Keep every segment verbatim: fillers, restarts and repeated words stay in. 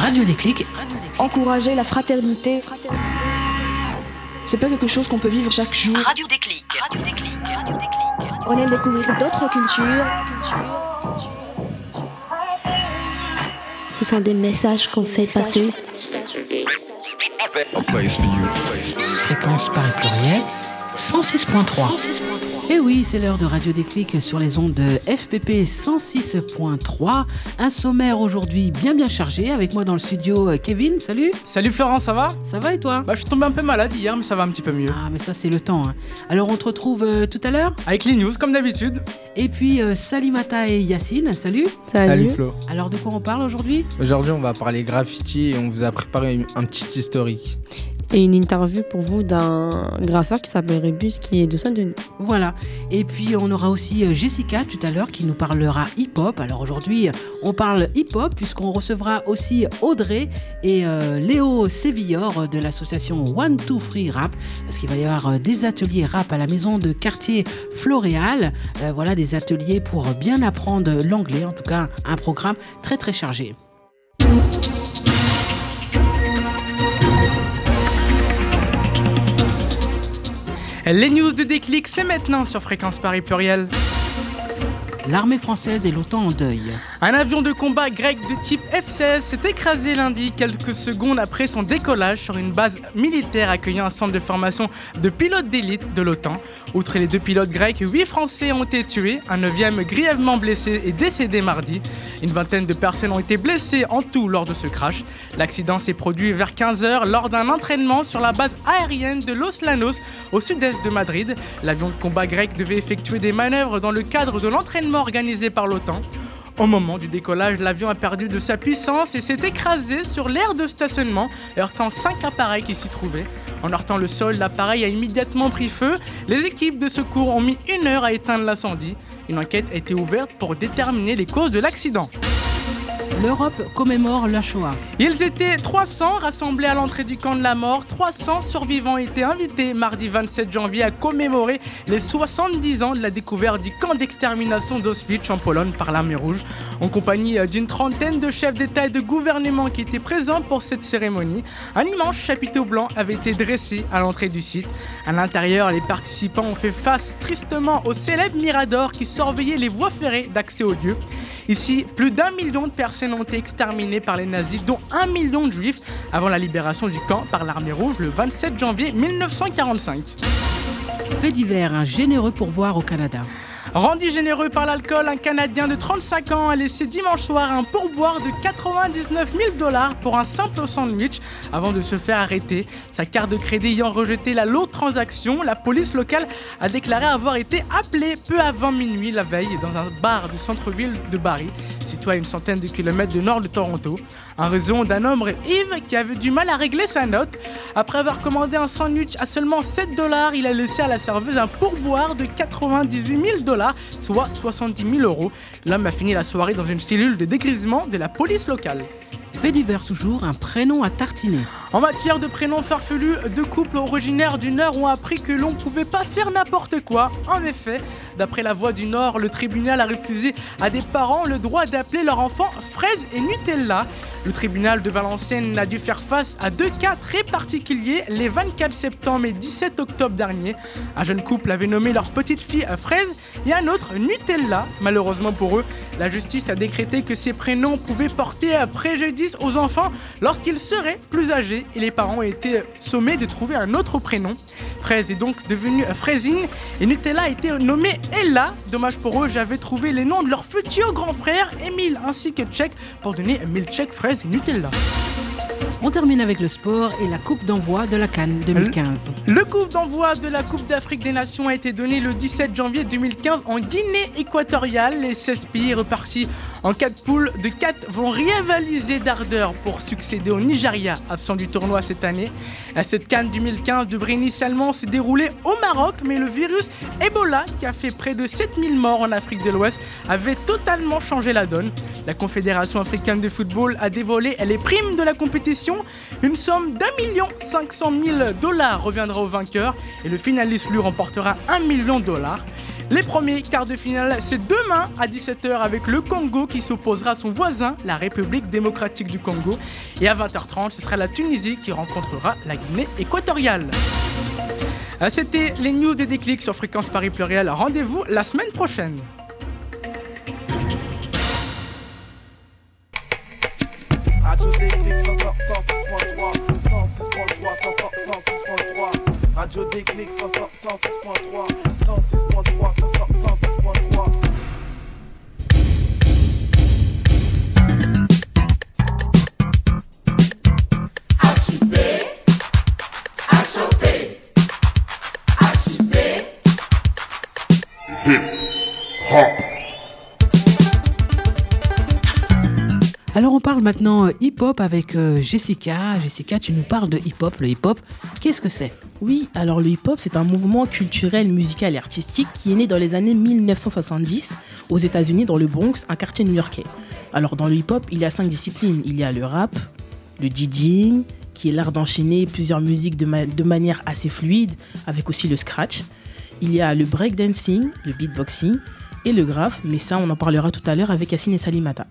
Radio Déclic. Encourager la fraternité, c'est pas quelque chose qu'on peut vivre chaque jour. Radio Déclic. Radio Déclic. Radio Déclic. On aime découvrir d'autres cultures. Ce sont des messages qu'on fait passer. Fréquence Paris Pluriel, cent six point trois. Et oui, c'est l'heure de Radio Déclic sur les ondes de F P P cent six point trois. Un sommaire aujourd'hui bien bien chargé. Avec moi dans le studio, Kevin, salut. Salut Florence, ça va ? Ça va et toi ? Bah je suis tombé un peu malade hier, mais ça va un petit peu mieux. Ah mais ça c'est le temps. Hein. Alors on te retrouve euh, tout à l'heure ? Avec les news comme d'habitude. Et puis euh, Salimata et Yacine, salut. Salut. Salut Flo. Alors de quoi on parle aujourd'hui ? Aujourd'hui on va parler graffiti et on vous a préparé un petit historique. Et une interview pour vous d'un graffeur qui s'appelle Rébus, qui est de Saint-Denis. Voilà. Et puis on aura aussi Jessica tout à l'heure qui nous parlera hip-hop. Alors aujourd'hui on parle hip-hop puisqu'on recevra aussi Audrey et euh, Léo Sévillor de l'association One Two Free Rap, parce qu'il va y avoir des ateliers rap à la maison de quartier Floréal. Euh, voilà, des ateliers pour bien apprendre l'anglais. En tout cas un programme très très chargé. Les news de Déclic, c'est maintenant sur Fréquence Paris Pluriel. L'armée française et l'OTAN en deuil. Un avion de combat grec de type F seize s'est écrasé lundi, quelques secondes après son décollage sur une base militaire accueillant un centre de formation de pilotes d'élite de l'OTAN. Outre les deux pilotes grecs, huit Français ont été tués, un neuvième grièvement blessé et décédé mardi. Une vingtaine de personnes ont été blessées en tout lors de ce crash. L'accident s'est produit vers quinze heures lors d'un entraînement sur la base aérienne de Los Llanos, au sud-est de Madrid. L'avion de combat grec devait effectuer des manœuvres dans le cadre de l'entraînement organisé par l'OTAN. Au moment du décollage, l'avion a perdu de sa puissance et s'est écrasé sur l'aire de stationnement, heurtant cinq appareils qui s'y trouvaient. En heurtant le sol, l'appareil a immédiatement pris feu. Les équipes de secours ont mis une heure à éteindre l'incendie. Une enquête a été ouverte pour déterminer les causes de l'accident. L'Europe commémore la Shoah. Ils étaient trois cents rassemblés à l'entrée du camp de la mort. trois cents survivants étaient invités mardi vingt-sept janvier à commémorer les soixante-dix ans de la découverte du camp d'extermination d'Auschwitz en Pologne par l'Armée Rouge, en compagnie d'une trentaine de chefs d'État et de gouvernement qui étaient présents pour cette cérémonie. Un immense chapiteau blanc avait été dressé à l'entrée du site. À l'intérieur, les participants ont fait face tristement au célèbre mirador qui surveillait les voies ferrées d'accès au lieu. Ici, plus d'un million de personnes ont été exterminées par les nazis, dont un million de juifs, avant la libération du camp par l'Armée Rouge le vingt-sept janvier mille neuf cent quarante-cinq. Fait divers, un généreux pourboire au Canada. Rendu généreux par l'alcool, un Canadien de trente-cinq ans a laissé dimanche soir un pourboire de quatre-vingt-dix-neuf mille dollars pour un simple sandwich avant de se faire arrêter. Sa carte de crédit ayant rejeté la lourde transaction, la police locale a déclaré avoir été appelée peu avant minuit la veille dans un bar du centre-ville de Barrie, situé à une centaine de kilomètres du nord de Toronto, en raison d'un homme Yves qui avait du mal à régler sa note. Après avoir commandé un sandwich à seulement sept dollars, il a laissé à la serveuse un pourboire de quatre-vingt-dix-huit mille dollars, soit soixante-dix mille euros. L'homme a fini la soirée dans une cellule de dégrisement de la police locale. Fait divers toujours, un prénom à tartiner. En matière de prénoms farfelus, deux couples originaires du Nord ont appris que l'on ne pouvait pas faire n'importe quoi. En effet, d'après la Voix du Nord, le tribunal a refusé à des parents le droit d'appeler leur enfant Fraise et Nutella. Le tribunal de Valenciennes a dû faire face à deux cas très particuliers les vingt-quatre septembre et dix-sept octobre dernier. Un jeune couple avait nommé leur petite fille Fraise et un autre Nutella. Malheureusement pour eux, la justice a décrété que ces prénoms pouvaient porter préjudice aux enfants lorsqu'ils seraient plus âgés, et les parents ont été sommés de trouver un autre prénom. Fraise est donc devenue Fraisine et Nutella a été nommée Ella. Dommage pour eux, j'avais trouvé les noms de leurs futurs grands frères, Émile ainsi que Tchèque, pour donner Milchek, Fraise et Nutella. On termine avec le sport et la coupe d'envoi de la CAN deux mille quinze. Le, le coup d'envoi de la Coupe d'Afrique des Nations a été donné le dix-sept janvier deux mille quinze en Guinée équatoriale. Les seize pays repartis en quatre poules de quatre vont rivaliser d'ardeur pour succéder au Nigeria, absent du tournoi cette année. Cette CAN deux mille quinze devrait initialement se dérouler au Maroc, mais le virus Ebola, qui a fait près de sept mille morts en Afrique de l'Ouest, avait totalement changé la donne. La Confédération africaine de football a dévoilé les primes de la compétition. Une somme d'un million cinq cent mille dollars reviendra au vainqueur et le finaliste lui remportera un million de dollars. Les premiers quarts de finale, c'est demain à dix-sept heures avec le Congo qui s'opposera à son voisin, la République démocratique du Congo. Et à vingt heures trente, ce sera la Tunisie qui rencontrera la Guinée équatoriale. C'était les news des déclics sur Fréquence Paris Pluriel. Rendez-vous la semaine prochaine. Radio Déclic cent six point trois, cent six point trois, cent six point trois. Radio Déclic cent six point trois, cent six point trois, cent six point trois. H I P, H O P, H I P, Hip Hop. Alors on parle maintenant hip-hop avec euh, Jessica. Jessica, tu nous parles de hip-hop. Le hip-hop, qu'est-ce que c'est ? Oui, alors le hip-hop, c'est un mouvement culturel, musical et artistique qui est né dans les années mille neuf cent soixante-dix aux États-Unis, dans le Bronx, un quartier new-yorkais. Alors dans le hip-hop, il y a cinq disciplines. Il y a le rap, le DJing, qui est l'art d'enchaîner plusieurs musiques de, ma- de manière assez fluide, avec aussi le scratch. Il y a le breakdancing, le beatboxing et le graphe, mais ça on en parlera tout à l'heure avec Yacine et Salimata.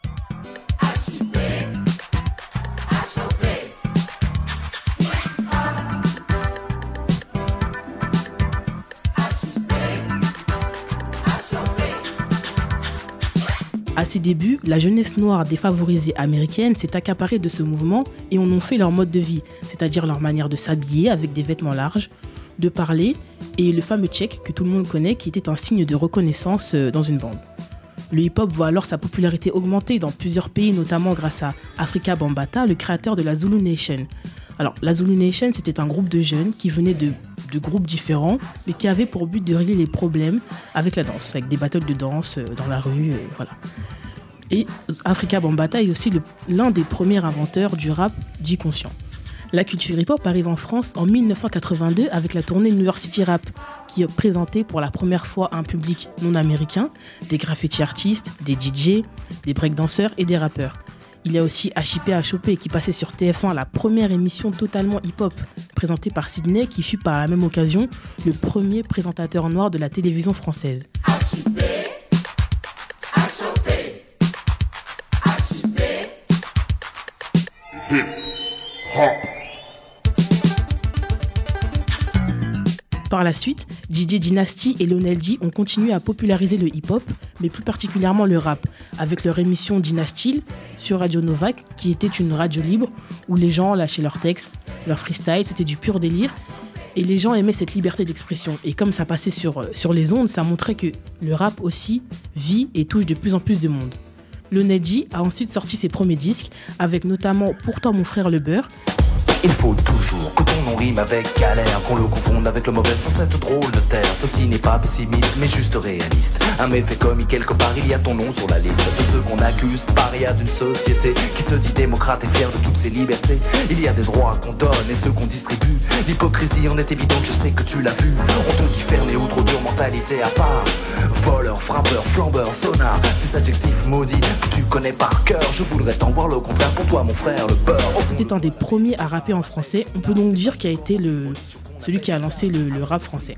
À ses débuts, la jeunesse noire défavorisée américaine s'est accaparée de ce mouvement et en ont fait leur mode de vie, c'est-à-dire leur manière de s'habiller avec des vêtements larges, de parler et le fameux check que tout le monde connaît qui était un signe de reconnaissance dans une bande. Le hip-hop voit alors sa popularité augmenter dans plusieurs pays, notamment grâce à Afrika Bambaataa, le créateur de la Zulu Nation. Alors, la Zulu Nation, c'était un groupe de jeunes qui venaient de, de groupes différents, mais qui avaient pour but de régler les problèmes avec la danse, avec des battles de danse dans la rue, et voilà. Et Afrika Bambaataa est aussi le, l'un des premiers inventeurs du rap dit conscient. La culture hip-hop arrive en France en mille neuf cent quatre-vingt-deux avec la tournée New York City Rap, qui présentait pour la première fois un public non américain, des graffiti artistes, des D J, des breakdancers et des rappeurs. Il y a aussi H I P H O P qui passait sur T F un, la première émission totalement hip-hop, présentée par Sydney, qui fut par la même occasion le premier présentateur noir de la télévision française. H I P, H O P, H I P, Hip Hop. Par la suite, D J Dynasty et Lionel D ont continué à populariser le hip-hop, mais plus particulièrement le rap, avec leur émission Dynasty sur Radio Nova, qui était une radio libre où les gens lâchaient leurs textes, leur freestyle, c'était du pur délire. Et les gens aimaient cette liberté d'expression. Et comme ça passait sur, sur les ondes, ça montrait que le rap aussi vit et touche de plus en plus de monde. Lionel D a ensuite sorti ses premiers disques, avec notamment Pour toi mon frère le beurre. Il faut toujours que ton nom rime avec galère, qu'on le confonde avec le mauvais sans cette drôle de terre. Ceci n'est pas pessimiste mais juste réaliste. Un méfait commis quelque part, il y a ton nom sur la liste de ceux qu'on accuse, paria d'une société qui se dit démocrate et fière de toutes ses libertés. Il y a des droits qu'on donne et ceux qu'on distribue. L'hypocrisie en est évidente, je sais que tu l'as vu. On te dit faire néo, trop dure mentalité à part. Voleur, frappeur, flambeur, sonar, ces adjectifs maudits que tu connais par cœur. Je voudrais t'en voir le contraire pour toi mon frère, le beurre. C'était un des premiers à rapper en français. On peut donc dire qu'il a été le, celui qui a lancé le, le rap français.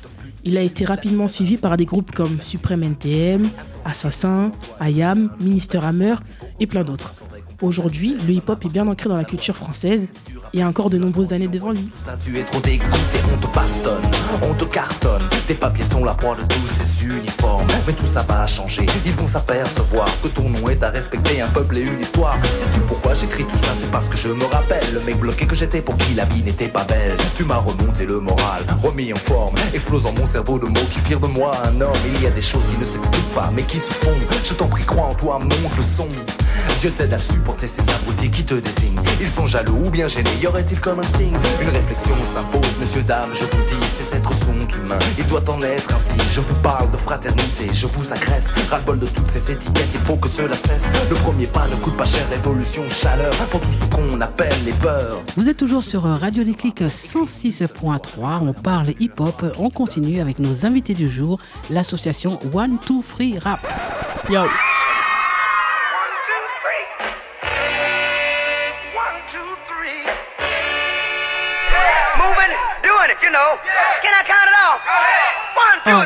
Il a été rapidement suivi par des groupes comme Supreme N T M, Assassin, I A M, Minister Hammer et plein d'autres. Aujourd'hui, le hip-hop est bien ancré dans la culture française et a encore de nombreuses années devant lui. Ça, tu es trop dégoûté, on te bastonne, on te cartonne. Tes papiers sont la proie de tous ces uniformes. Mais tout ça va changer, ils vont s'apercevoir que ton nom est à respecter, un peuple et une histoire. Sais-tu pourquoi j'écris tout ça? C'est parce que je me rappelle le mec bloqué que j'étais pour qui la vie n'était pas belle. Tu m'as remonté le moral, remis en forme, explosant mon cerveau de mots qui firent de moi un homme. Il y a des choses qui ne s'expliquent pas mais qui se font. Je t'en prie, crois en toi, monte le son. Dieu t'aide à supporter ces abrutis qui te désignent. Ils sont jaloux ou bien gênés, y aurait-il comme un signe? Une réflexion s'impose, messieurs, dames, je vous dis, ces êtres sont humains, il doit en être ainsi. Je vous parle de fraternité, je vous agresse. Ras-le-bol de toutes ces étiquettes, il faut que cela cesse. Le premier pas ne coûte pas cher, révolution, chaleur, pour tout ce qu'on appelle les peurs. Vous êtes toujours sur Radio Déclic cent six point trois, on parle hip-hop, on continue avec nos invités du jour, l'association One Two Three Rap. Yo. You know, can I count it off? Oh.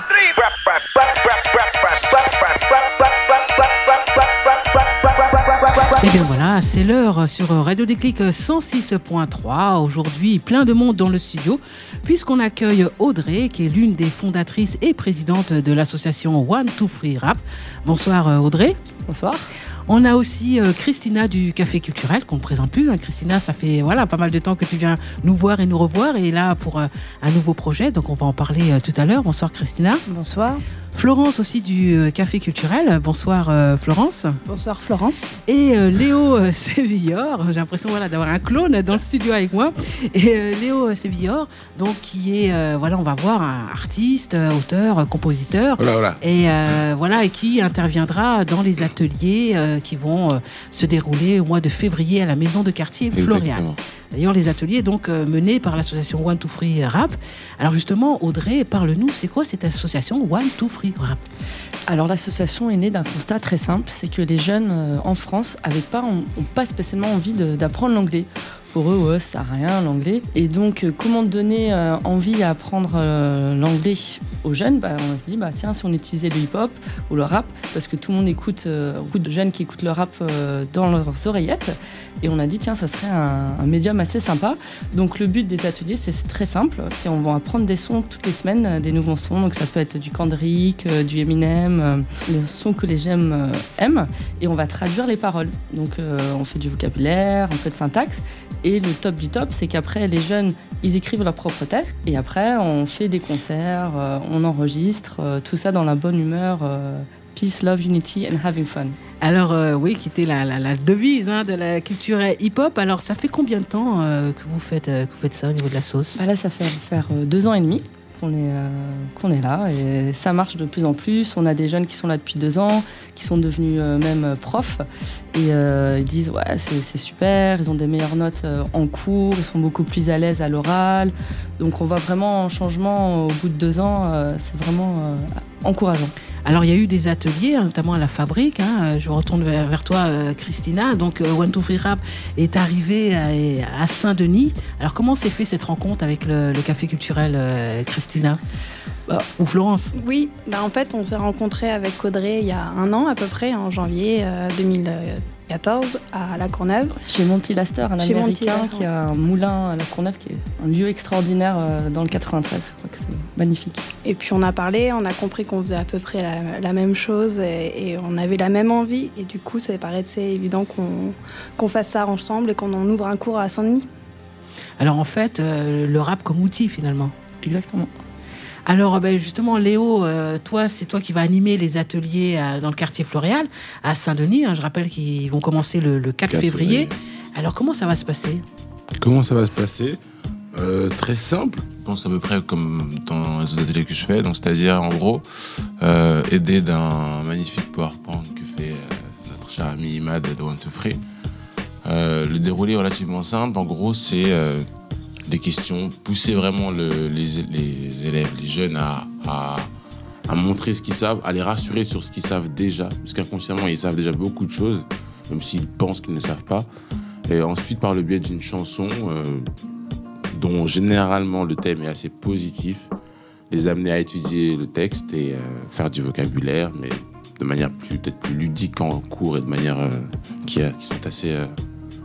Et bien voilà, c'est l'heure sur Radio Déclic cent six point trois. Aujourd'hui, plein de monde dans le studio, puisqu'on accueille Audrey, qui est l'une des fondatrices et présidente de l'association One Two Free Rap. Bonsoir Audrey. Bonsoir. On a aussi euh, Christina du Café Culturel, qu'on ne présente plus. Hein. Christina, ça fait voilà, pas mal de temps que tu viens nous voir et nous revoir. Et là, pour euh, un nouveau projet, donc on va en parler euh, tout à l'heure. Bonsoir Christina. Bonsoir. Florence aussi du euh, Café Culturel. Bonsoir euh, Florence. Bonsoir Florence. Et euh, Léo euh, Sévillor. J'ai l'impression voilà, d'avoir un clone dans le studio avec moi. Et euh, Léo Sévillor, donc qui est, euh, voilà, on va voir, un artiste, euh, auteur, euh, compositeur. Voilà, voilà. Et euh, voilà, et qui interviendra dans les ateliers euh, qui vont euh, se dérouler au mois de février à la maison de quartier Florian. Exactement. D'ailleurs, les ateliers donc euh, menés par l'association One Two Free Rap. Alors justement, Audrey, parle-nous, c'est quoi cette association One Two Free Rap ? Alors l'association est née d'un constat très simple, c'est que les jeunes euh, en France n'avaient pas, ont, ont pas spécialement envie de, d'apprendre l'anglais. Pour eux, ouais, ça n'a rien, l'anglais. Et donc, euh, comment donner euh, envie à apprendre euh, l'anglais aux jeunes ? Bah, on se dit, bah, tiens, si on utilisait le hip-hop ou le rap, parce que tout le monde écoute, euh, beaucoup de jeunes qui écoutent le rap euh, dans leurs oreillettes. Et on a dit, tiens, ça serait un, un médium assez sympa. Donc, le but des ateliers, c'est, c'est très simple. C'est on va apprendre des sons toutes les semaines, euh, des nouveaux sons. Donc, ça peut être du Kendrick, euh, du Eminem, euh, des sons que les jeunes euh, aiment. Et on va traduire les paroles. Donc, euh, on fait du vocabulaire, un peu de syntaxe. Et le top du top, c'est qu'après, les jeunes, ils écrivent leurs propres textes. Et après, on fait des concerts, euh, on enregistre, euh, tout ça dans la bonne humeur. Euh, peace, love, unity and having fun. Alors euh, oui, qui était la, la, la devise hein, de la culture hip-hop. Alors ça fait combien de temps euh, que, vous faites, euh, que vous faites ça au niveau de la sauce ? Bah là, ça fait faire euh, deux ans et demi. Qu'on est, euh, qu'on est là et ça marche de plus en plus. On a des jeunes qui sont là depuis deux ans, qui sont devenus euh, même profs et euh, ils disent ouais c'est, c'est super, ils ont des meilleures notes euh, en cours, ils sont beaucoup plus à l'aise à l'oral. Donc on voit vraiment un changement au bout de deux ans, euh, c'est vraiment euh, encourageant. Alors il y a eu des ateliers, notamment à la Fabrique. Hein. Je retourne vers, vers toi, euh, Christina. Donc euh, One Two Free Rap est arrivé à, à Saint-Denis. Alors comment s'est fait cette rencontre avec le, le Café Culturel, euh, Christina ? Bah, ou Florence ? Oui, bah en fait on s'est rencontrés avec Audrey il y a un an à peu près, en janvier euh, deux mille quatorze à La Courneuve. Chez Monty Laster, un Chez américain qui a un moulin à La Courneuve qui est un lieu extraordinaire euh, dans le quatre-vingt-treize. Je crois que c'est magnifique. Et puis on a parlé, on a compris qu'on faisait à peu près la, la même chose et, et on avait la même envie. Et du coup ça paraissait évident qu'on, qu'on fasse ça ensemble et qu'on en ouvre un cours à Saint-Denis. Alors en fait, euh, le rap comme outil finalement. Exactement. Alors ben justement Léo, euh, toi c'est toi qui vas animer les ateliers euh, dans le quartier Floréal à Saint-Denis. Hein, je rappelle qu'ils vont commencer le, le quatre février. Alors comment ça va se passer ? Comment ça va se passer ? euh, Très simple. Je pense à peu près comme dans les autres ateliers que je fais, donc c'est-à-dire en gros euh, aidé d'un magnifique PowerPoint que fait euh, notre cher ami Imad de One Two Free. Euh, le déroulé est relativement simple. En gros c'est euh, des questions, pousser vraiment le, les, les élèves, les jeunes à, à, à montrer ce qu'ils savent, à les rassurer sur ce qu'ils savent déjà, parce qu'inconsciemment, ils savent déjà beaucoup de choses, même s'ils pensent qu'ils ne savent pas. Et ensuite, par le biais d'une chanson, euh, dont généralement le thème est assez positif, les amener à étudier le texte et euh, faire du vocabulaire, mais de manière plus, peut-être plus ludique en cours et de manière euh, qui, a, qui sont assez euh,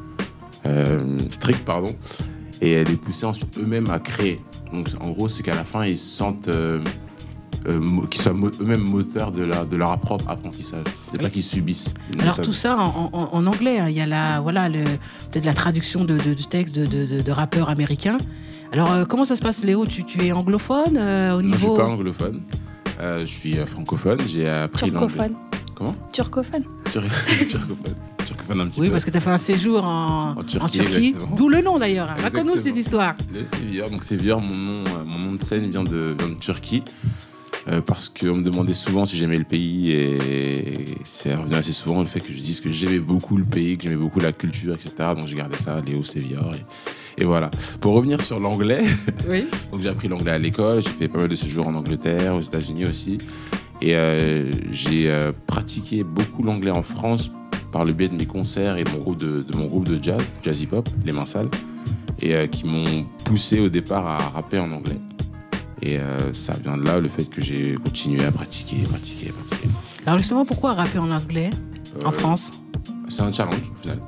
euh, strictes, pardon. Et les pousser ensuite eux-mêmes à créer. Donc en gros, c'est qu'à la fin, ils se sentent euh, euh, qu'ils soient mo- eux-mêmes moteurs de, la, de leur propre apprentissage. C'est pas qu'ils subissent. Alors méthode. Tout ça en, en, en anglais. Hein. Il y a la, voilà, le, peut-être la traduction de, de, de textes de, de, de, de rappeurs américains. Alors euh, comment ça se passe, Léo ? tu, tu es anglophone euh, au niveau... Non, je suis pas anglophone. Euh, je suis euh, francophone. J'ai appris Turcophone. l'anglais. Comment ? Turcophone. Tur- Turcophone. Turcophone un petit oui, peu. parce que tu as fait un séjour en, en Turquie, en Turquie d'où le nom d'ailleurs. Raconte-nous cette histoire. Le Sévillor, donc Sévillor, mon nom, euh, mon nom de scène vient de, vient de Turquie. Euh, parce qu'on me demandait souvent si j'aimais le pays et c'est revenu assez souvent le fait que je dise que j'aimais beaucoup le pays, que j'aimais beaucoup la culture, et cetera. Donc j'ai gardé ça, Léo Sévillor. Et, et voilà. Pour revenir sur l'anglais, oui. donc j'ai appris l'anglais à l'école, j'ai fait pas mal de séjours en Angleterre, aux États-Unis aussi. Et euh, j'ai euh, pratiqué beaucoup l'anglais en France par le biais de mes concerts et de mon groupe de, de, mon groupe de jazz, jazz hip-hop, Les Mains Sales, et euh, qui m'ont poussé au départ à rapper en anglais. Et euh, ça vient de là, le fait que j'ai continué à pratiquer, pratiquer, pratiquer. Alors justement, pourquoi rapper en anglais euh, en France? C'est un challenge au final.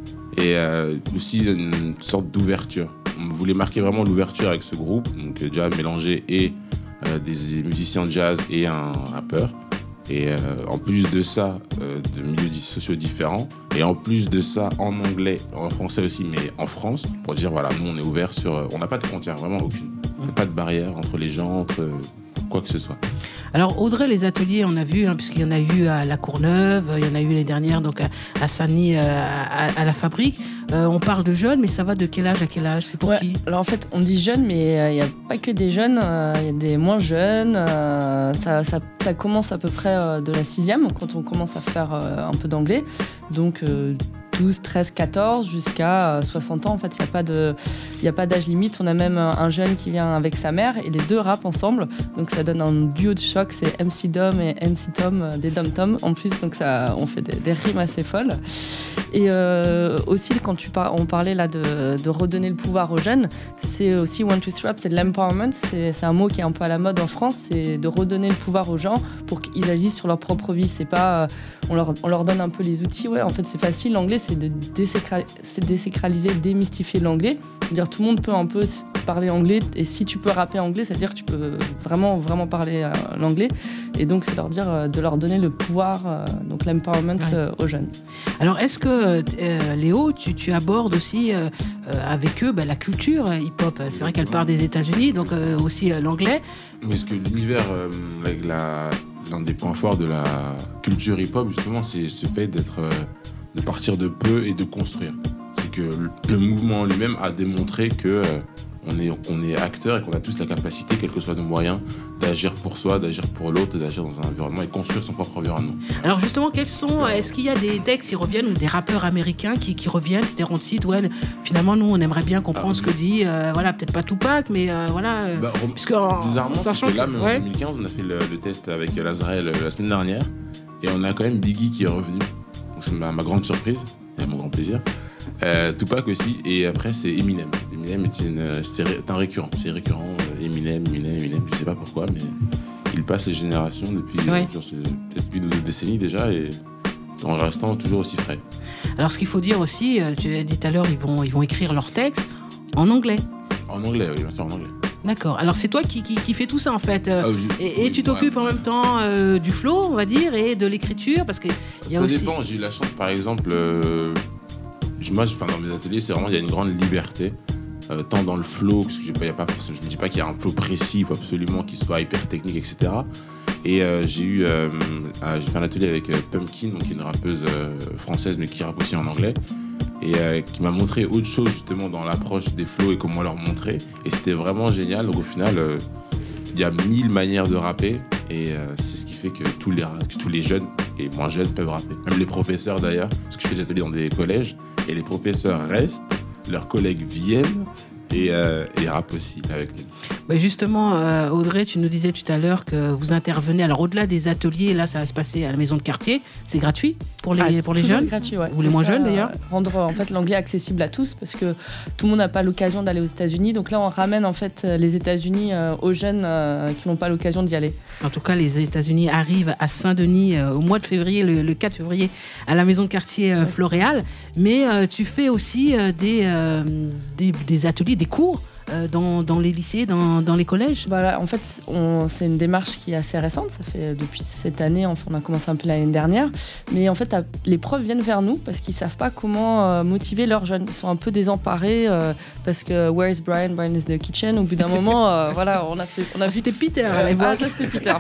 Et euh, aussi une sorte d'ouverture. On voulait marquer vraiment l'ouverture avec ce groupe, donc déjà mélanger et euh, des musiciens de jazz et un rappeur. Et euh, en plus de ça, euh, de milieux sociaux différents. Et en plus de ça, en anglais, en français aussi, mais en France, pour dire voilà, nous on est ouvert sur. On n'a pas de frontières, vraiment aucune. Il n'y a pas de barrière entre les gens, entre quoi que ce soit. Alors Audrey, les ateliers, on a vu, hein, puisqu'il y en a eu à La Courneuve, il y en a eu l'année dernière donc à, à Saint-Denis, à, à, à la Fabrique. Euh, on parle de jeunes, mais ça va de quel âge à quel âge? C'est pour ouais, qui? Alors en fait, on dit jeunes, mais il euh, n'y a pas que des jeunes, il euh, y a des moins jeunes. Euh, ça, ça, ça commence à peu près euh, de la sixième, quand on commence à faire euh, un peu d'anglais. Donc euh, douze, treize, quatorze jusqu'à soixante ans. En fait, il n'y a pas de, il n'y a pas d'âge limite. On a même un jeune qui vient avec sa mère et les deux rappent ensemble. Donc ça donne un duo de choc. C'est M C Dom et M C Tom, des Dom Tom en plus. Donc ça, on fait des, des rimes assez folles. Et euh, aussi, quand tu par, on parlait là de, de redonner le pouvoir aux jeunes, c'est aussi one two three rap, c'est de l'empowerment. C'est, c'est un mot qui est un peu à la mode en France. C'est de redonner le pouvoir aux gens pour qu'ils agissent sur leur propre vie. C'est pas, on leur, on leur donne un peu les outils. Ouais, en fait, c'est facile. L'anglais, c'est de désacra- c'est désacraliser, démystifier l'anglais. C'est-à-dire tout le monde peut un peu parler anglais, et si tu peux rapper anglais, c'est-à-dire que tu peux vraiment, vraiment parler euh, l'anglais. Et donc, c'est leur dire, euh, de leur donner le pouvoir, euh, donc l'empowerment ouais. euh, aux jeunes. Alors, est-ce que, euh, Léo, tu, tu abordes aussi euh, avec eux bah, la culture hip-hop? C'est vrai qu'elle part des États-Unis, donc euh, aussi euh, l'anglais. Mais est-ce que l'univers, euh, avec la, l'un des points forts de la culture hip-hop, justement, c'est ce fait d'être... Euh, de partir de peu et de construire. C'est que le mouvement lui-même a démontré que euh, on est, on est acteur et qu'on a tous la capacité, quels que soient nos moyens, d'agir pour soi, d'agir pour l'autre, d'agir dans un environnement et construire son propre environnement. Alors justement, quels sont, est-ce qu'il y a des textes qui reviennent ou des rappeurs américains qui, qui reviennent, c'est-à-dire on te cite, ouais, finalement nous on aimerait bien comprendre ah, ce que dit, euh, voilà, peut-être pas Tupac, mais euh, voilà. Euh, bah, puisque en, bizarrement, sachant que là, que, même ouais. en deux mille quinze, on a fait le, le test avec Lazarel la semaine dernière et on a quand même Biggie qui est revenu. Donc c'est ma, ma grande surprise et mon grand plaisir. Euh, Tupac aussi, et après c'est Eminem. Eminem est, une, c'est un récurrent, c'est récurrent. Eminem, Eminem, Eminem, je sais pas pourquoi, mais il passe les générations depuis ouais. genre, peut-être une ou deux décennies déjà, et en restant toujours aussi frais. Alors ce qu'il faut dire aussi, tu as dit tout à l'heure, ils vont, ils vont écrire leurs textes en anglais. En anglais, oui, bien sûr, en anglais. D'accord. Alors c'est toi qui, qui, qui fais tout ça en fait. Euh, ah, je, et, et oui, tu t'occupes ouais. en même temps euh, du flow, on va dire, et de l'écriture, parce que il y a ça aussi. Ça dépend. J'ai eu la chance, par exemple, euh, moi, je, dans mes ateliers, c'est vraiment il y a une grande liberté, euh, tant dans le flow, parce que il y a pas, je me dis pas qu'il y a un flow précis, il faut absolument qu'il soit hyper technique, et cetera. Et euh, j'ai eu, euh, euh, j'ai fait un atelier avec euh, Pumpkin, donc une rappeuse euh, française, mais qui rappe aussi en anglais. Et euh, qui m'a montré autre chose justement dans l'approche des flows et comment leur montrer. Et c'était vraiment génial. Donc au final, euh, il y a mille manières de rapper et euh, c'est ce qui fait que tous, les, que tous les jeunes et moins jeunes peuvent rapper. Même les professeurs d'ailleurs, parce que je fais des ateliers dans des collèges et les professeurs restent, leurs collègues viennent et, euh, et rappent aussi avec nous. Bah justement, euh, Audrey, tu nous disais tout à l'heure que vous intervenez. Alors au-delà des ateliers, là, ça va se passer à la maison de quartier. C'est gratuit pour les, ah, pour les jeunes gratuit, ouais. Ou les moins ça, jeunes d'ailleurs. Rendre en fait l'anglais accessible à tous, parce que tout le monde n'a pas l'occasion d'aller aux États-Unis. Donc là, on ramène en fait les États-Unis euh, aux jeunes euh, qui n'ont pas l'occasion d'y aller. En tout cas, les États-Unis arrivent à Saint-Denis euh, au mois de février, le, le quatre février, à la maison de quartier euh, ouais. Floréal. Mais euh, tu fais aussi euh, des, euh, des, des ateliers, des cours. Euh, dans, dans les lycées, dans, dans les collèges? Voilà, en fait, on, c'est une démarche qui est assez récente. Ça fait depuis cette année, enfin, on a commencé un peu l'année dernière. Mais en fait, les profs viennent vers nous parce qu'ils ne savent pas comment euh, motiver leurs jeunes. Ils sont un peu désemparés euh, parce que Where is Brian? Brian is in the kitchen. Au bout d'un moment, euh, voilà, on a fait. On a... Ah, c'était Peter à l'époque. Ah, ça, c'était Peter.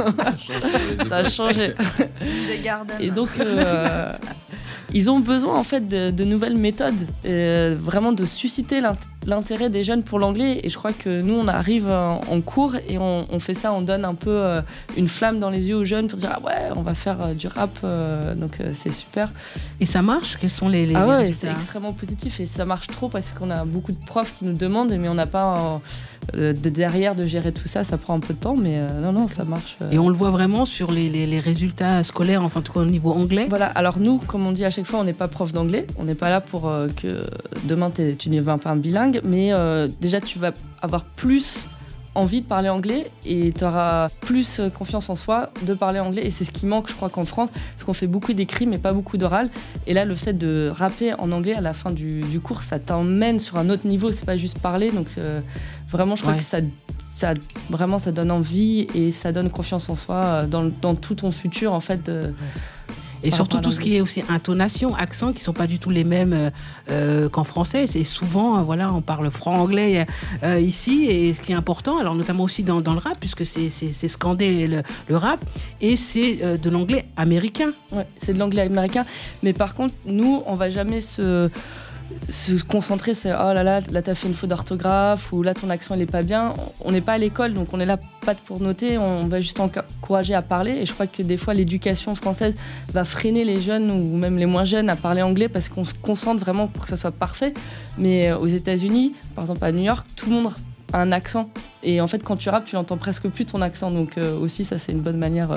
Ça a changé. Et donc, euh, ils ont besoin en fait de, de nouvelles méthodes, euh, vraiment de susciter l'intérêt des jeunes pour l'anglais. Et je crois que nous, on arrive en, en cours et on, on fait ça, on donne un peu euh, une flamme dans les yeux aux jeunes pour dire ah ouais, on va faire euh, du rap, euh, donc euh, c'est super. Et ça marche? Quels sont les, les ah ouais, résultats? C'est extrêmement positif et ça marche trop parce qu'on a beaucoup de profs qui nous demandent, mais on n'a pas euh, de derrière de gérer tout ça. Ça prend un peu de temps, mais euh, non, non, ça marche. Euh. Et on le voit vraiment sur les, les, les résultats scolaires, enfin en tout cas au niveau anglais. Voilà. Alors nous, comme on dit à chaque fois, on n'est pas prof d'anglais. On n'est pas là pour euh, que demain tu ne deviens pas un bilingue, mais euh, déjà tu vas avoir plus envie de parler anglais et tu auras plus confiance en soi de parler anglais. Et c'est ce qui manque, je crois, qu'en France, parce qu'on fait beaucoup d'écrit mais pas beaucoup d'oral. Et là, le fait de rapper en anglais à la fin du, du cours, ça t'emmène sur un autre niveau. C'est pas juste parler. Donc euh, vraiment, je crois ouais. que ça, ça, vraiment, ça donne envie et ça donne confiance en soi dans, dans tout ton futur, en fait. De, Et surtout tout ce qui est aussi intonation, accent, qui ne sont pas du tout les mêmes euh, qu'en français. C'est souvent, euh, voilà, on parle franc-anglais euh, ici, et ce qui est important, alors notamment aussi dans, dans le rap, puisque c'est, c'est, c'est scandé le, le rap, et c'est euh, de l'anglais américain. Ouais, c'est de l'anglais américain. Mais par contre, nous, on ne va jamais se... se concentrer, c'est oh là là, là t'as fait une faute d'orthographe ou là ton accent il est pas bien. On n'est pas à l'école, donc on est là pas pour noter, on va juste encourager à parler. Et je crois que des fois l'éducation française va freiner les jeunes ou même les moins jeunes à parler anglais parce qu'on se concentre vraiment pour que ça soit parfait. Mais aux États-Unis, par exemple à New York, tout le monde a un accent. Et en fait, quand tu rappes, tu n'entends presque plus ton accent. Donc euh, aussi, ça c'est une bonne manière.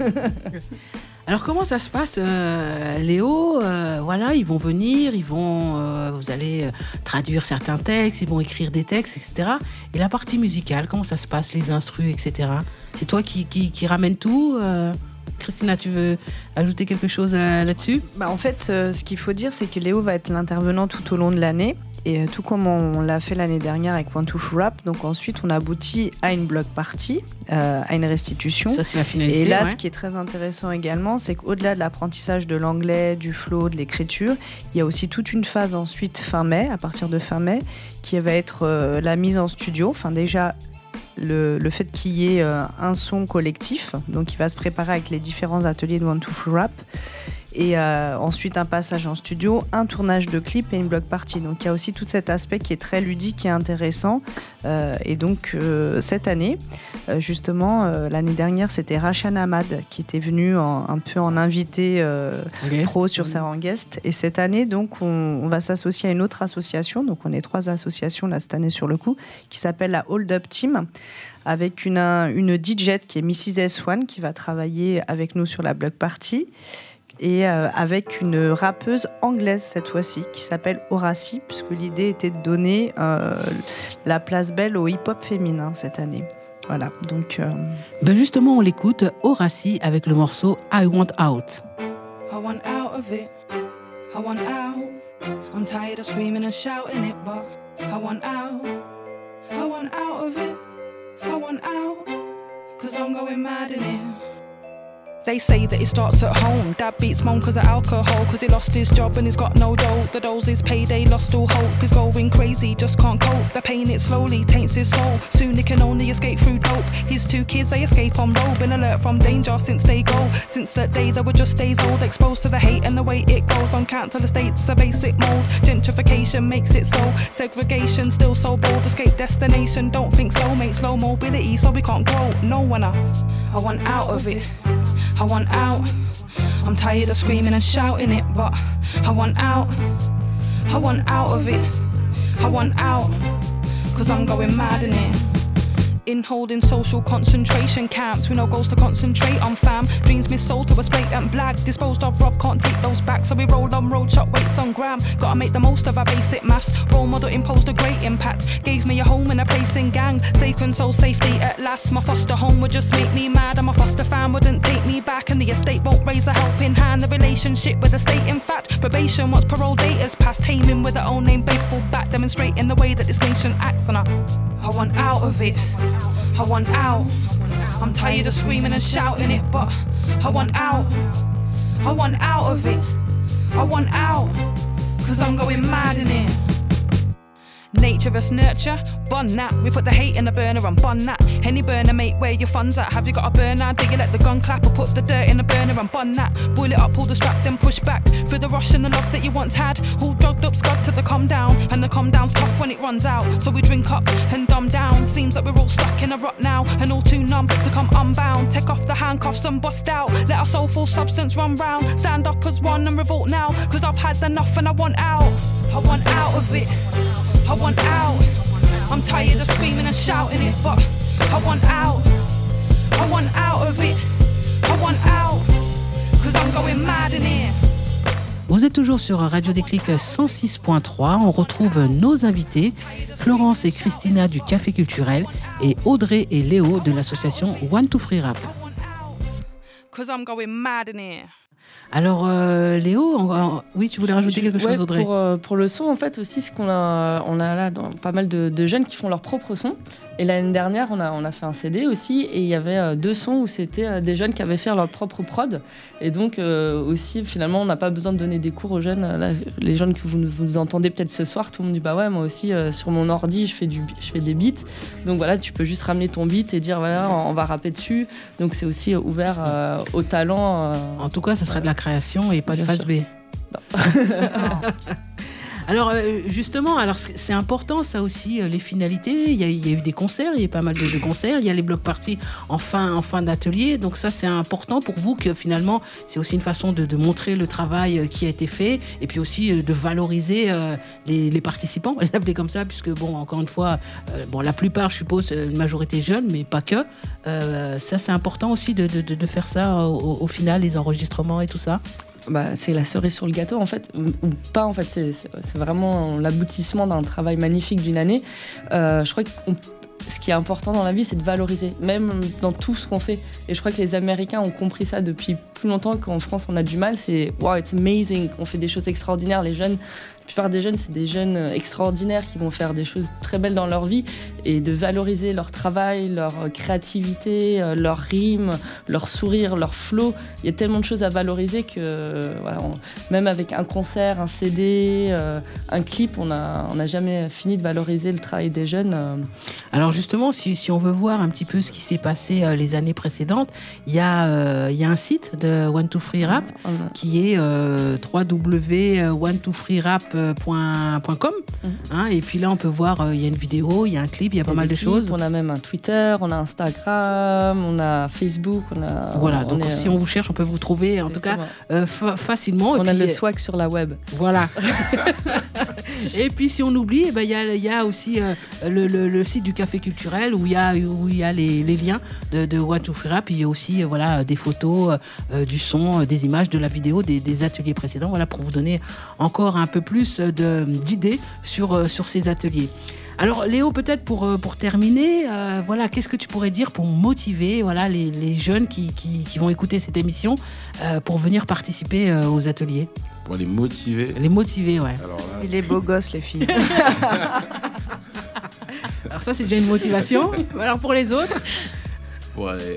Alors comment ça se passe, euh, Léo euh, Voilà, ils vont venir, ils vont, euh, vous allez traduire certains textes, ils vont écrire des textes, et cetera. Et la partie musicale, comment ça se passe, les instrus, et cetera. C'est toi qui, qui, qui ramène tout euh Christina, tu veux ajouter quelque chose euh, là-dessus ? Bah, en fait, euh, ce qu'il faut dire, c'est que Léo va être l'intervenant tout au long de l'année. Et euh, tout comme on l'a fait l'année dernière avec One Two Rap, donc ensuite on aboutit à une block party, euh, à une restitution. Ça, c'est la finalité. Et là, ouais. ce qui est très intéressant également, c'est qu'au-delà de l'apprentissage de l'anglais, du flow, de l'écriture, il y a aussi toute une phase ensuite fin mai, à partir de fin mai, qui va être euh, la mise en studio. Enfin déjà. Le, le fait qu'il y ait euh, un son collectif, donc il va se préparer avec les différents ateliers de One Two Rap, et euh, ensuite un passage en studio, un tournage de clip et une block party. Donc il y a aussi tout cet aspect qui est très ludique et intéressant. Euh, et donc euh, cette année, euh, justement, euh, l'année dernière, c'était Rachan Ahmad qui était venu en, un peu en invité euh, pro sur Saran Guest. Et cette année, donc, on, on va s'associer à une autre association. Donc on est trois associations là cette année sur le coup, qui s'appelle la Hold Up Team, avec une, une D J qui est missus S un qui va travailler avec nous sur la block party. Et euh, avec une rappeuse anglaise cette fois-ci qui s'appelle Horaci, puisque l'idée était de donner euh, la place belle au hip-hop féminin cette année. Voilà, donc... Euh... Ben justement, on l'écoute, Horaci avec le morceau I Want Out. I want out of it, I want out. I'm tired of screaming and shouting it, but I want out. I want out of it, I want out. Cause I'm going mad in it. They say that it starts at home. Dad beats mum cause of alcohol, cause he lost his job and he's got no dough. The dole's his payday, lost all hope. He's going crazy, just can't cope. The pain it slowly taints his soul. Soon he can only escape through dope. His two kids, they escape on road. Been alert from danger since they go. Since that day they were just days old. Exposed to the hate and the way it goes. On cancel estates, a basic mold. Gentrification makes it so. Segregation still so bold. Escape destination, don't think so. Mate, slow mobility so we can't grow. No one I, I want out of it, I want out. I'm tired of screaming and shouting it, but I want out. I want out of it, I want out. Cause I'm going mad in it. In holding social concentration camps, we know goals to concentrate on fam. Dreams missold to us blatant black. Disposed of rough, can't take those back. So we roll on road, shot weights on gram. Gotta make the most of our basic maths. Role model imposed a great impact. Gave me a home and a place in gang. Safe and soul safety at last. My foster home would just make me mad, and my foster fam wouldn't take me back. And the estate won't raise a helping hand. The relationship with the state, in fact, probation once parole date has passed. Taming with her own name, baseball bat, demonstrating the way that this nation acts. And I, I want out of it, I want out. I'm tired of screaming and shouting it, but I want out. I want out of it, I want out. Cause I'm going mad in it. Nature vs nurture, bun that. We put the hate in the burner and bun that. Any burner, mate, where your funds at? Have you got a burner? Do you let the gun clap or put the dirt in the burner and bun that? Boil it up, pull the strap, then push back. Through the rush and the love that you once had. All drugged up, scud to the calm down. And the calm down's tough when it runs out. So we drink up and dumb down. Seems like we're all stuck in a rut now. And all too numb to come unbound. Take off the handcuffs and bust out. Let our soulful substance run round. Stand up as one and revolt now. Cause I've had enough and I want out. I want out of it, I want out. I'm tired of screaming and shouting it, but I want out. I want out of it, I want out. Cause I'm going mad in here. Vous êtes toujours sur Radio Déclic cent six point trois. On retrouve nos invités, Florence et Christina du Café Culturel et Audrey et Léo de l'association One Two Free Rap. Alors euh, Léo, on, on, oui, tu voulais rajouter quelque ouais, chose, Audrey? pour, euh, pour le son, en fait, aussi, ce qu'on a, on a là dans, pas mal de, de jeunes qui font leur propre son. Et l'année dernière, on a, on a fait un C D aussi, et il y avait euh, deux sons où c'était euh, des jeunes qui avaient fait leur propre prod. Et donc euh, aussi, finalement, on n'a pas besoin de donner des cours aux jeunes. Là, les jeunes que vous, vous entendez peut-être ce soir, tout le monde dit bah ouais, moi aussi euh, sur mon ordi, je fais du, je fais des beats. Donc voilà, tu peux juste ramener ton beat et dire voilà, on, on va rapper dessus. Donc c'est aussi ouvert euh, au talent. Euh, en tout cas, ça serait de la création et pas de phase B. Alors justement, alors c'est important ça aussi, les finalités. Il y a, il y a eu des concerts, il y a eu pas mal de, de concerts. Il y a les blocs parties en fin, en fin d'atelier. Donc ça, c'est important pour vous que finalement, c'est aussi une façon de, de montrer le travail qui a été fait et puis aussi de valoriser euh, les, les participants, on va les appeler comme ça, puisque bon, encore une fois, euh, bon, la plupart, je suppose, une majorité jeune, mais pas que. Euh, ça, c'est important aussi de, de, de faire ça au, au final, les enregistrements et tout ça. Bah, c'est la cerise sur le gâteau en fait, ou, ou pas en fait, c'est, c'est, c'est vraiment l'aboutissement d'un travail magnifique d'une année. Euh, je crois que ce qui est important dans la vie, c'est de valoriser, même dans tout ce qu'on fait. Et je crois que les Américains ont compris ça depuis plus longtemps, qu'en France on a du mal. C'est wow, it's amazing, on fait des choses extraordinaires. Les jeunes, la plupart des jeunes, c'est des jeunes extraordinaires qui vont faire des choses très belles dans leur vie, et de valoriser leur travail, leur créativité, leur rime, leur sourire, leur flow. Il y a tellement de choses à valoriser que voilà, on, même avec un concert, un C D, euh, un clip, on n'a on a jamais fini de valoriser le travail des jeunes. Euh. Alors justement, si, si on veut voir un petit peu ce qui s'est passé euh, les années précédentes, il y, euh, y a un site de One Two Free Rap mmh. qui est euh, w w w point one two free rap point com mmh. hein, et puis là on peut voir, il euh, y a une vidéo, il y a un clip, il y a pas mal de clips, choses. On a même un Twitter, on a Instagram, on a Facebook, on a... Voilà, on donc est, si on vous cherche, on peut vous trouver en Exactement. tout cas euh, fa- facilement. On et a puis, le swag sur la web. Voilà. Et puis si on oublie, il ben, y, a, y a aussi euh, le, le, le site du Café Culturel où il y a, où y a les, les liens de, de One Two Free Rap. Il y a aussi euh, voilà, des photos, euh, du son, euh, des images, de la vidéo, des, des ateliers précédents, voilà, pour vous donner encore un peu plus de, d'idées sur, euh, sur ces ateliers. Alors Léo, peut-être pour, pour terminer, euh, voilà, qu'est-ce que tu pourrais dire pour motiver voilà, les, les jeunes qui, qui, qui vont écouter cette émission euh, pour venir participer euh, aux ateliers? Pour les motiver. Les motiver, ouais. Alors là... Il est beau gosse, les filles. Alors ça, c'est déjà une motivation. Alors pour les autres Ouais.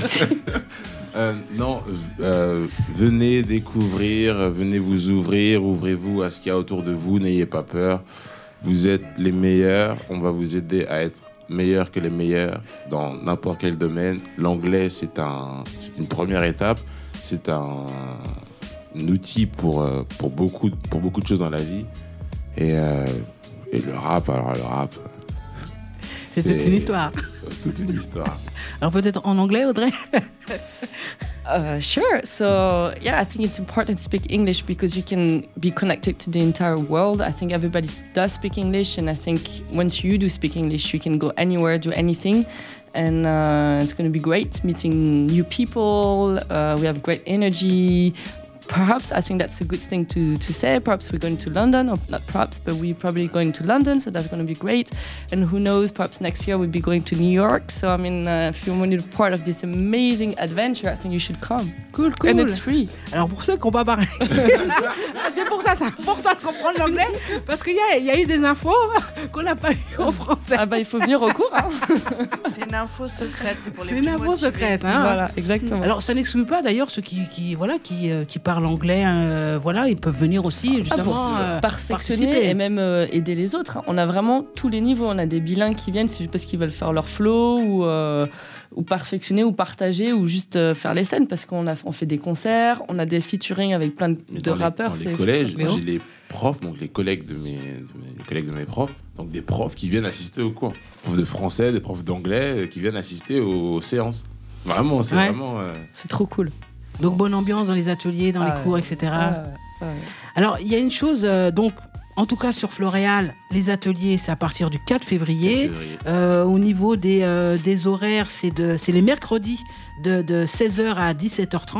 euh, non, euh, venez découvrir, venez vous ouvrir, ouvrez-vous à ce qu'il y a autour de vous, n'ayez pas peur. Vous êtes les meilleurs, on va vous aider à être meilleurs que les meilleurs dans n'importe quel domaine. L'anglais, c'est, un, c'est une première étape, c'est un, un outil pour, pour, beaucoup, pour beaucoup de choses dans la vie. Et, euh, et le rap, alors le rap... C'est, c'est toute une histoire. Toute une histoire. Alors peut-être en anglais, Audrey? Uh, sure. So, yeah, I think it's important to speak English because you can be connected to the entire world. I think everybody does speak English, and I think once you do speak English, you can go anywhere, do anything. And uh, it's going to be great meeting new people. Uh, we have great energy. Perhaps, I think that's a good thing to, to say. Perhaps we're going to London, or not perhaps, but we're probably going to London, so that's going to be great. And who knows, perhaps next year we'll be going to New York. So, I mean, uh, if you want to be part of this amazing adventure, I think you should come. Cool, cool. And it's free. Alors, pour ceux qui n'ont pas parlé, c'est pour ça, c'est important de comprendre l'anglais, parce qu'il y a, il y a eu des infos qu'on n'a pas eues en français. Ah bah, il faut venir au cours, hein. C'est une info secrète, c'est pour les C'est plus une info motivés. secrète, hein. Voilà, exactement. Alors, ça n'exclut pas d'ailleurs ceux qui, qui, voilà, qui, euh, qui parlent anglais, euh, voilà, ils peuvent venir aussi, justement, ah, pour euh, perfectionner participer. et même euh, aider les autres. On a vraiment tous les niveaux. On a des bilingues qui viennent, c'est juste parce qu'ils veulent faire leur flow ou, euh, ou perfectionner ou partager ou juste euh, faire les scènes parce qu'on a, on fait des concerts, on a des featuring avec plein de, de dans rappeurs. Les, dans les collèges, j'ai les profs, donc les collègues de mes, de mes, les collègues de mes profs, donc des profs qui viennent assister aux cours. Des profs de français, des profs d'anglais qui viennent assister aux, aux séances. Vraiment, c'est ouais. vraiment... Euh... C'est trop cool. Donc, bonne ambiance dans les ateliers, dans ah, les cours, ouais. et cetera. Ah, ouais. Ouais. Alors, il y a une chose, euh, donc, en tout cas sur Floréal, les ateliers, c'est à partir du quatre février. quatre février. Euh, au niveau des, euh, des horaires, c'est, de, c'est les mercredis de, de seize heures à dix-sept heures trente.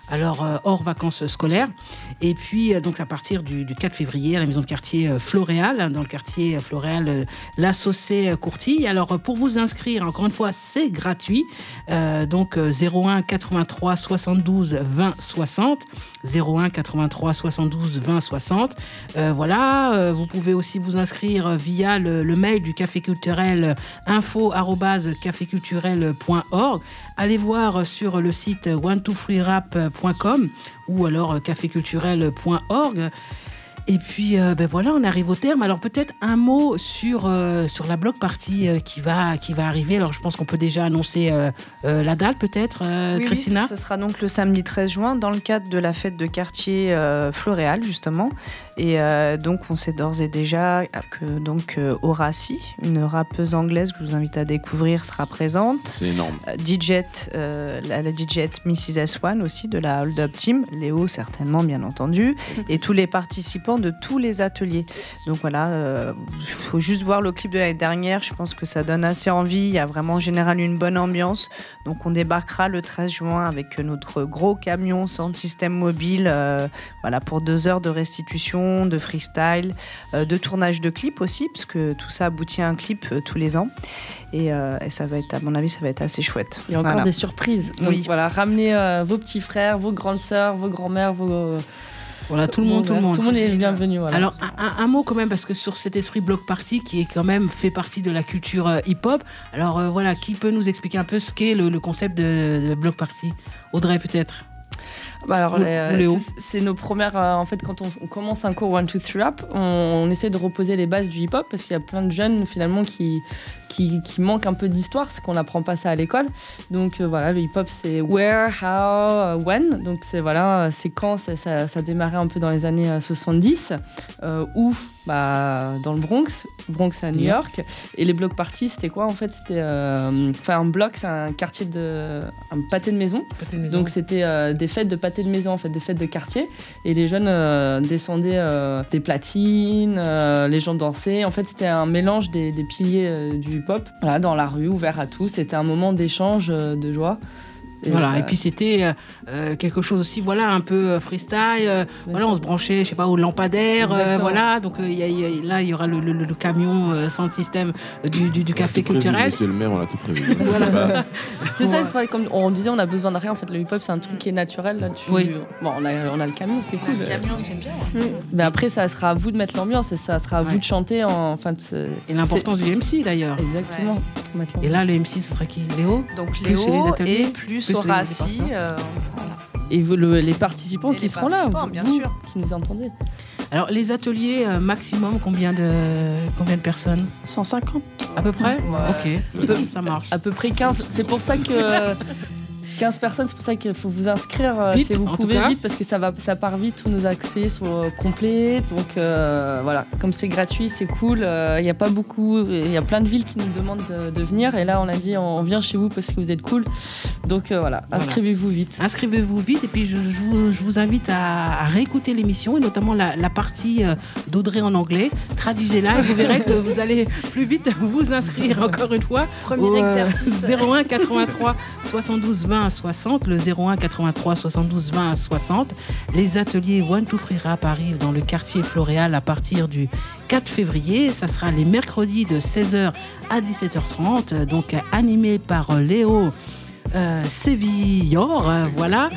alors euh, hors vacances scolaires. Et puis, euh, donc, à partir du, du quatre février, à la maison de quartier euh, Floréal, hein, dans le quartier euh, Floréal, euh, la Saucée euh, Courtille. Alors, euh, pour vous inscrire, encore une fois, c'est gratuit. Euh, donc, euh, zéro un quatre-vingt-trois soixante-douze vingt soixante. zéro un quatre-vingt-trois soixante-douze vingt soixante. Euh, voilà, euh, vous pouvez aussi vous inscrire via le, le mail du Café Culturel info arobase café culturel point org. Allez voir sur le site one two three rap point com ou alors café culturel point org. Et puis, euh, ben voilà, on arrive au terme. Alors, peut-être un mot sur, euh, sur la block party euh, qui, va, qui va arriver. Alors, je pense qu'on peut déjà annoncer euh, euh, la date, peut-être, euh, oui, Christina. Oui, ce sera donc le samedi treize juin, dans le cadre de la fête de quartier euh, Floréal, justement. Et euh, donc, on sait d'ores et déjà que donc, euh, Horacie, une rappeuse anglaise que je vous invite à découvrir, sera présente. C'est énorme. Euh, D J, euh, la, la D J missus S un aussi, de la Hold Up Team. Léo, certainement, bien entendu. Et tous les participants de tous les ateliers. Donc voilà, il euh, faut juste voir le clip de l'année dernière, je pense que ça donne assez envie, il y a vraiment en général une bonne ambiance. Donc on débarquera le treize juin avec notre gros camion sans système mobile, euh, voilà, pour deux heures de restitution, de freestyle, euh, de tournage de clips aussi, parce que tout ça aboutit à un clip euh, tous les ans. Et, euh, et ça va être, à mon avis, ça va être assez chouette. Il y a encore voilà. des surprises. Donc oui. voilà, ramenez euh, vos petits frères, vos grandes sœurs, vos grands-mères, vos... Voilà, tout le monde, tout le monde. Tout le monde est bienvenu. Voilà. Alors, un, un, un mot quand même, parce que sur cet esprit block party qui est quand même fait partie de la culture euh, hip-hop, alors euh, voilà, qui peut nous expliquer un peu ce qu'est le, le concept de, de block party ? Audrey, peut-être ? Bah alors, Ou, les, ou Léo. c'est, c'est nos premières. Euh, en fait, quand on, on commence un cours one two three rap, on, on essaie de reposer les bases du hip-hop parce qu'il y a plein de jeunes finalement qui, qui, qui manquent un peu d'histoire, c'est qu'on n'apprend pas ça à l'école. Donc euh, voilà, le hip-hop c'est where, how, when. Donc c'est voilà, c'est quand, c'est, ça, ça a démarré un peu dans les années soixante-dix, euh, où bah, dans le Bronx, Bronx à New York. Et les block parties, c'était quoi en fait ? C'était, euh, enfin un bloc, c'est un quartier de, un pâté de maison. Pâté de maison. Donc c'était euh, des fêtes de pâté de maison, en fait, des fêtes de quartier. Et les jeunes euh, descendaient euh, des platines, euh, les gens dansaient. En fait, c'était un mélange des, des piliers euh, du hip-hop. Voilà, dans la rue, ouvert à tous. C'était un moment d'échange, euh, de joie. Et voilà, euh, et puis c'était euh, quelque chose aussi, voilà, un peu freestyle. Euh, voilà, on se branchait, je sais pas, au lampadaire, euh, voilà. Donc euh, y a, y a, là, il y aura le, le, le camion euh, sans système du, du, du café culturel. Monsieur le maire, on a tout prévu. Voilà. C'est ça, c'est comme on disait, on a besoin de rien. En fait, le hip-hop, c'est un truc qui est naturel. Là, tu... Oui. Bon, on a, on a le camion, c'est cool. Le camion, c'est bien. Mmh. Mais après, ça sera à vous de mettre l'ambiance et ça sera à Ouais. vous de chanter. En, enfin, de... Et l'importance c'est... du M C d'ailleurs. Exactement. Ouais. Et là, le M C, ce sera qui ? Léo ? Donc plus Léo les et plus, plus Horacie. Euh, voilà. Et vous, le, les participants et qui les seront là, vous, bien vous, sûr, qui nous entendez. Alors, les ateliers, euh, maximum, combien de, combien de personnes ? cent cinquante. À peu près ? Ouais. Ok, ça marche. À peu près quinze. C'est pour ça que... quinze personnes, c'est pour ça qu'il faut vous inscrire euh, vite, si vous en pouvez tout cas. vite parce que ça, va, ça part vite, tous nos ateliers sont euh, complets. Donc euh, voilà, comme c'est gratuit, c'est cool. Il euh, y a pas beaucoup, il y a plein de villes qui nous demandent de, de venir. Et là, on a dit on vient chez vous parce que vous êtes cool. Donc euh, voilà, voilà, inscrivez-vous vite. Inscrivez-vous vite et puis je, je, vous, je vous invite à, à réécouter l'émission et notamment la, la partie euh, d'Audrey en anglais. Traduisez-la et vous verrez que vous allez plus vite vous inscrire encore une fois. Premier au, euh, exercice. zéro un quatre-vingt-trois soixante-douze vingt soixante, le zéro un quatre-vingt-trois soixante-douze vingt soixante. Les ateliers one two three rap arrivent dans le quartier Floréal à partir du quatre février. Ça sera les mercredis de seize heures à dix-sept heures trente, donc animé par Léo Euh, Sévillor, euh, voilà.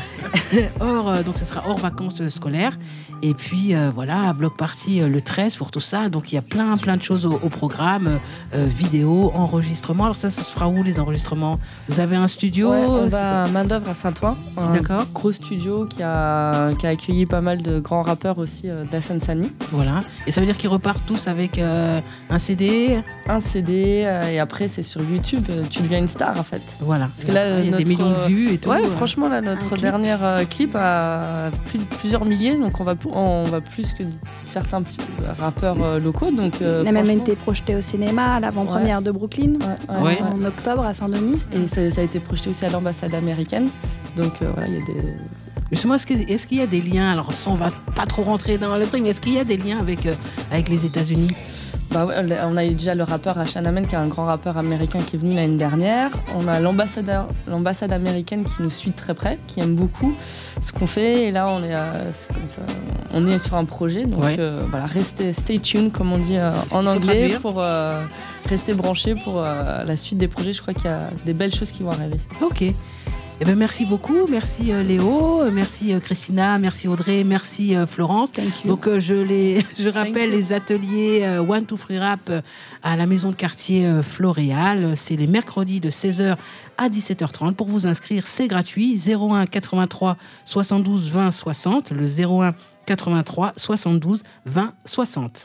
Or, euh, donc ça sera hors vacances scolaires. Et puis euh, voilà, bloc party euh, le treize pour tout ça. Donc il y a plein plein de choses au, au programme, euh, vidéo, enregistrement. Alors ça, ça se fera où les enregistrements ? Vous avez un studio ? Ouais, on va à main d'œuvre à Saint-Ouen, un D'accord. gros studio qui a, qui a accueilli pas mal de grands rappeurs aussi euh, de la Seine-Saint-Denis. Voilà. Et ça veut dire qu'ils repartent tous avec euh, un C D ? Un C D euh, et après c'est sur YouTube. euh, Tu deviens une star en fait. Voilà. Parce que là, il y a notre, des millions de vues et tout. Ouais, euh. franchement là, notre dernier euh, clip a plus de plusieurs milliers, donc on va on va plus que certains petits rappeurs euh, locaux. Donc euh, on a même franchement- été projeté au cinéma à l'avant-première Ouais. de Brooklyn Ouais, Ouais. en octobre à Saint-Denis. Et ça, ça a été projeté aussi à l'ambassade américaine. Donc euh, voilà, il y a des. Justement, est-ce, que, est-ce qu'il y a des liens ? Alors, ça, on va pas trop rentrer dans le truc, mais est-ce qu'il y a des liens avec, euh, avec les États-Unis ? Bah ouais, on a eu déjà le rappeur Ashan Amen, qui est un grand rappeur américain qui est venu l'année dernière. On a l'ambassadeur, l'ambassade américaine qui nous suit de très près, qui aime beaucoup ce qu'on fait. Et là, on est, euh, c'est comme ça, on est sur un projet. Donc ouais. euh, voilà, restez, stay tuned, comme on dit euh, en anglais, pour euh, rester branchés pour euh, la suite des projets. Je crois qu'il y a des belles choses qui vont arriver. Ok. Eh ben, merci beaucoup, merci euh, Léo, merci euh, Christina, merci Audrey, merci euh, Florence. Donc euh, je, les, je rappelle les ateliers euh, One Two Free Rap euh, à la maison de quartier euh, Floréal. C'est les mercredis de seize heures à dix-sept heures trente. Pour vous inscrire, c'est gratuit. zéro un quatre-vingt-trois soixante-douze vingt soixante, le zéro un quatre-vingt-trois soixante-douze vingt soixante.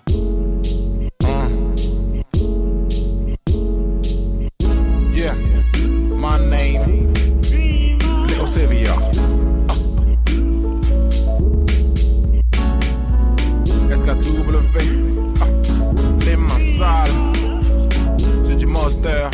Yeah, my name. Sevilla. S K W, ah, les mains sales, c'est du monster.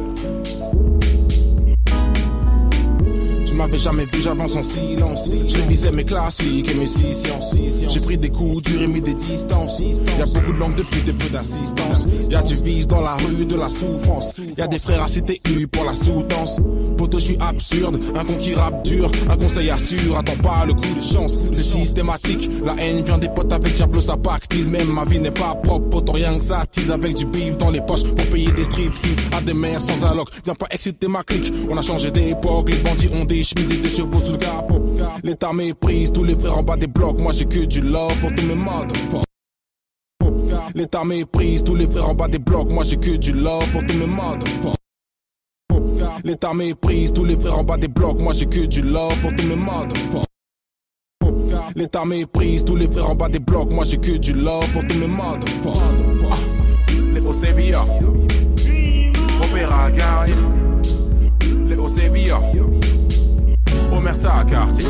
Tu m'avais jamais vu, j'avance en silence. Je révisais mes classiques et mes sciences. J'ai pris des coups durs et mis des distances. Y'a beaucoup de langues depuis des peu d'assistance. Y'a du vice dans la rue, de la souffrance. Y'a des frères à citer U pour la sous-danse. Poto, je suis absurde, un con qui rappe dur. Un conseil assure, attends pas le coup de chance. C'est systématique, la haine vient des potes avec Diablo, ça pactise. Même ma vie n'est pas propre, poto, rien que ça tease. Avec du bif dans les poches pour payer des striptease. À des mères sans alloc, viens pas exciter ma clique. On a changé d'époque, les bandits ont des chemises et des chevaux sous le capot. L'état méprise, tous les frères en bas des blocs. Moi j'ai que du love pour tous mes motherfuckers. L'état méprise, tous les frères en bas des blocs. Moi j'ai que du love pour tous mes motherfuckers. L'état méprise, tous les frères en bas des blocs. Moi j'ai que du love pour tous mes motherfuckers. L'état méprise, tous les frères en bas des blocs. Moi j'ai que du love pour tous mes motherfuckers. Les Osebia, Opéra Gary, les Osebia, Omerta Quartier.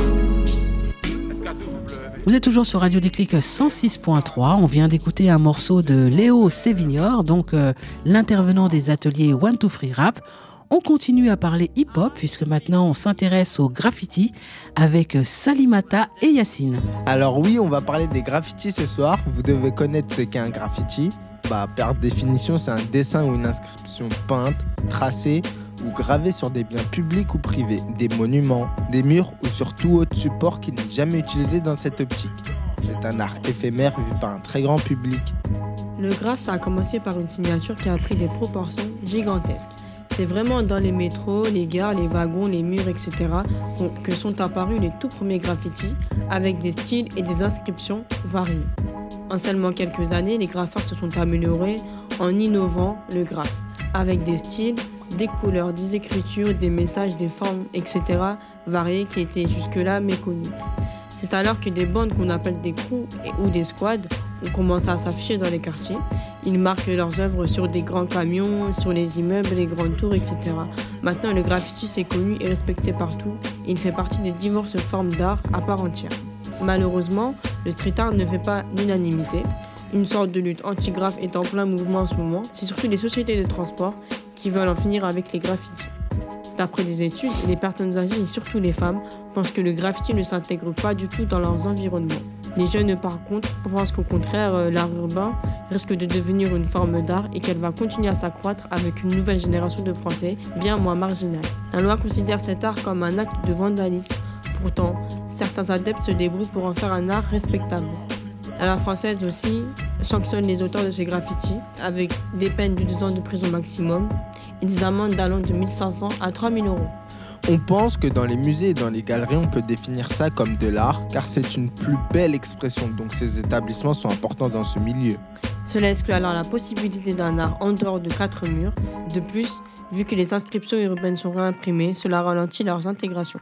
Vous êtes toujours sur Radio Déclic cent six point trois. On vient d'écouter un morceau de Léo Sévignor, donc euh, l'intervenant des ateliers One Two Free Rap. On continue à parler hip-hop puisque maintenant on s'intéresse au graffiti avec Salimata et Yacine. Alors oui, on va parler des graffitis ce soir. Vous devez connaître ce qu'est un graffiti. Bah, par définition, c'est un dessin ou une inscription peinte, tracée ou gravée sur des biens publics ou privés, des monuments, des murs ou sur tout autre support qui n'est jamais utilisé dans cette optique. C'est un art éphémère vu par un très grand public. Le graphe, ça a commencé par une signature qui a pris des proportions gigantesques. C'est vraiment dans les métros, les gares, les wagons, les murs, et cetera que sont apparus les tout premiers graffitis avec des styles et des inscriptions variés. En seulement quelques années, les graffeurs se sont améliorés en innovant le graphe avec des styles, des couleurs, des écritures, des messages, des formes, et cetera variés qui étaient jusque-là méconnus. C'est alors que des bandes qu'on appelle des crews ou des squads ont commencé à s'afficher dans les quartiers. Ils marquent leurs œuvres sur des grands camions, sur les immeubles, les grandes tours, et cetera. Maintenant, le graffiti c'est connu et respecté partout. Il fait partie des diverses formes d'art à part entière. Malheureusement, le street art ne fait pas l'unanimité. Une sorte de lutte anti-graphe est en plein mouvement en ce moment. C'est surtout les sociétés de transport qui veulent en finir avec les graffitis. D'après des études, les personnes âgées et surtout les femmes pensent que le graffiti ne s'intègre pas du tout dans leurs environnements. Les jeunes, par contre, pensent qu'au contraire, l'art urbain risque de devenir une forme d'art et qu'elle va continuer à s'accroître avec une nouvelle génération de Français bien moins marginale. La loi considère cet art comme un acte de vandalisme. Pourtant, certains adeptes se débrouillent pour en faire un art respectable. La loi française aussi sanctionne les auteurs de ces graffitis avec des peines de deux ans de prison maximum et des amendes allant de mille cinq cents à trois mille euros. On pense que dans les musées et dans les galeries, on peut définir ça comme de l'art, car c'est une plus belle expression, donc ces établissements sont importants dans ce milieu. Cela exclut alors la possibilité d'un art en dehors de quatre murs. De plus, vu que les inscriptions urbaines sont réimprimées, cela ralentit leurs intégrations.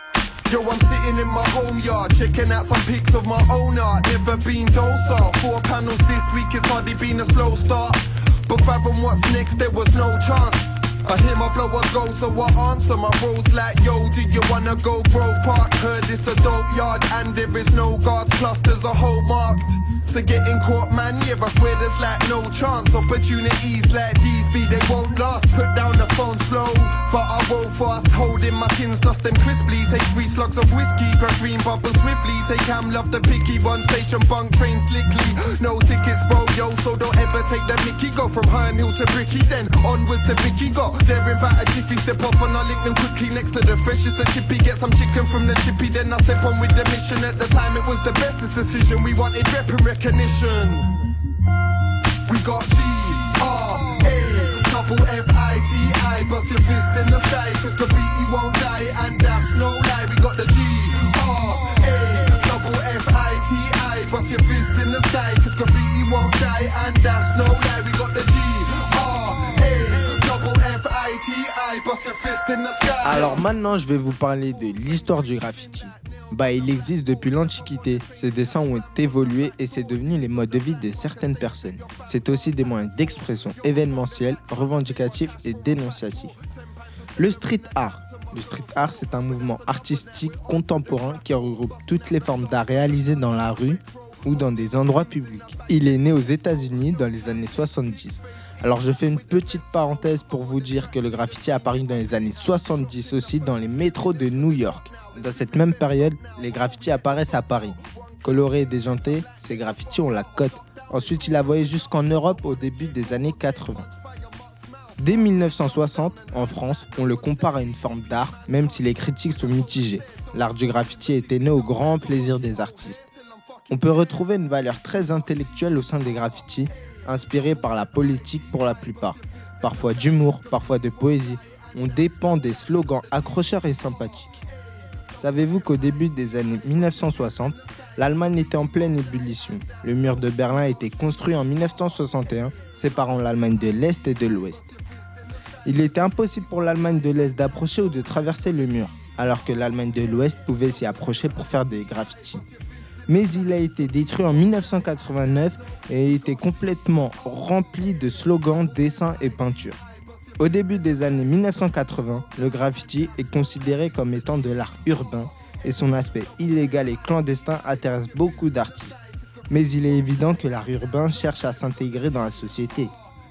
Yo, I'm sitting in my home yard, checking out some pics of my own art. Never been docile. Four panels this week, it's hardly been a slow start. But fathom what's next, there was no chance. I hear my blower go, so I answer my bros like, yo, do you wanna go Grove Park? Heard it's a dope yard and there is no guards, plus there's a hole marked. So getting caught, man, yeah, I swear there's like no chance. Opportunities like these be, they won't last. Put down the phone slow, but I roll fast. Holding my tins, dust them crisply. Take three slugs of whiskey, crack green bubble swiftly. Take ham, love the picky, run station, bunk train slickly. No tickets, bro, yo, so don't ever take the Mickey, go from Herne Hill to Bricky, then onwards to Vicky. Got there in about a jiffy, step off and I lick them quickly. Next to the freshest, the chippy, get some chicken from the chippy, then I step on with the mission. At the time it was the bestest decision, we wanted rep and recognition. We got G, R, A, double F I T I, bust your fist in the sky, cause graffiti won't die, and that's no lie. We got the G, R, A, double F I T I, bust your fist in the sky, cause graffiti won't die, and that's no lie. We got the G, R, A, double F I T I, bust your fist in the sky. Alors maintenant, je vais vous parler de l'histoire du graffiti. Bah, il existe depuis l'Antiquité. Ces dessins ont évolué et c'est devenu les modes de vie de certaines personnes. C'est aussi des moyens d'expression événementiels, revendicatifs et dénonciatifs. Le street art. Le street art, c'est un mouvement artistique contemporain qui regroupe toutes les formes d'art réalisées dans la rue ou dans des endroits publics. Il est né aux États-Unis dans les années soixante-dix. Alors je fais une petite parenthèse pour vous dire que le graffiti est apparu dans les années soixante-dix aussi dans les métros de New York. Dans cette même période, les graffitis apparaissent à Paris. Colorés et déjantés, ces graffitis ont la cote. Ensuite, il a voyagé jusqu'en Europe au début des années quatre-vingts. Dès mille neuf cent soixante, en France, on le compare à une forme d'art, même si les critiques sont mitigées. L'art du graffiti était né au grand plaisir des artistes. On peut retrouver une valeur très intellectuelle au sein des graffitis, inspirée par la politique pour la plupart. Parfois d'humour, parfois de poésie. On dépend des slogans accrocheurs et sympathiques. Savez-vous qu'au début des années mille neuf cent soixante, l'Allemagne était en pleine ébullition. Le mur de Berlin a été construit en mille neuf cent soixante et un, séparant l'Allemagne de l'Est et de l'Ouest. Il était impossible pour l'Allemagne de l'Est d'approcher ou de traverser le mur, alors que l'Allemagne de l'Ouest pouvait s'y approcher pour faire des graffitis. Mais il a été détruit en mille neuf cent quatre-vingt-neuf et a été complètement rempli de slogans, dessins et peintures. Au début des années mille neuf cent quatre-vingts, le graffiti est considéré comme étant de l'art urbain et son aspect illégal et clandestin intéresse beaucoup d'artistes. Mais il est évident que l'art urbain cherche à s'intégrer dans la société.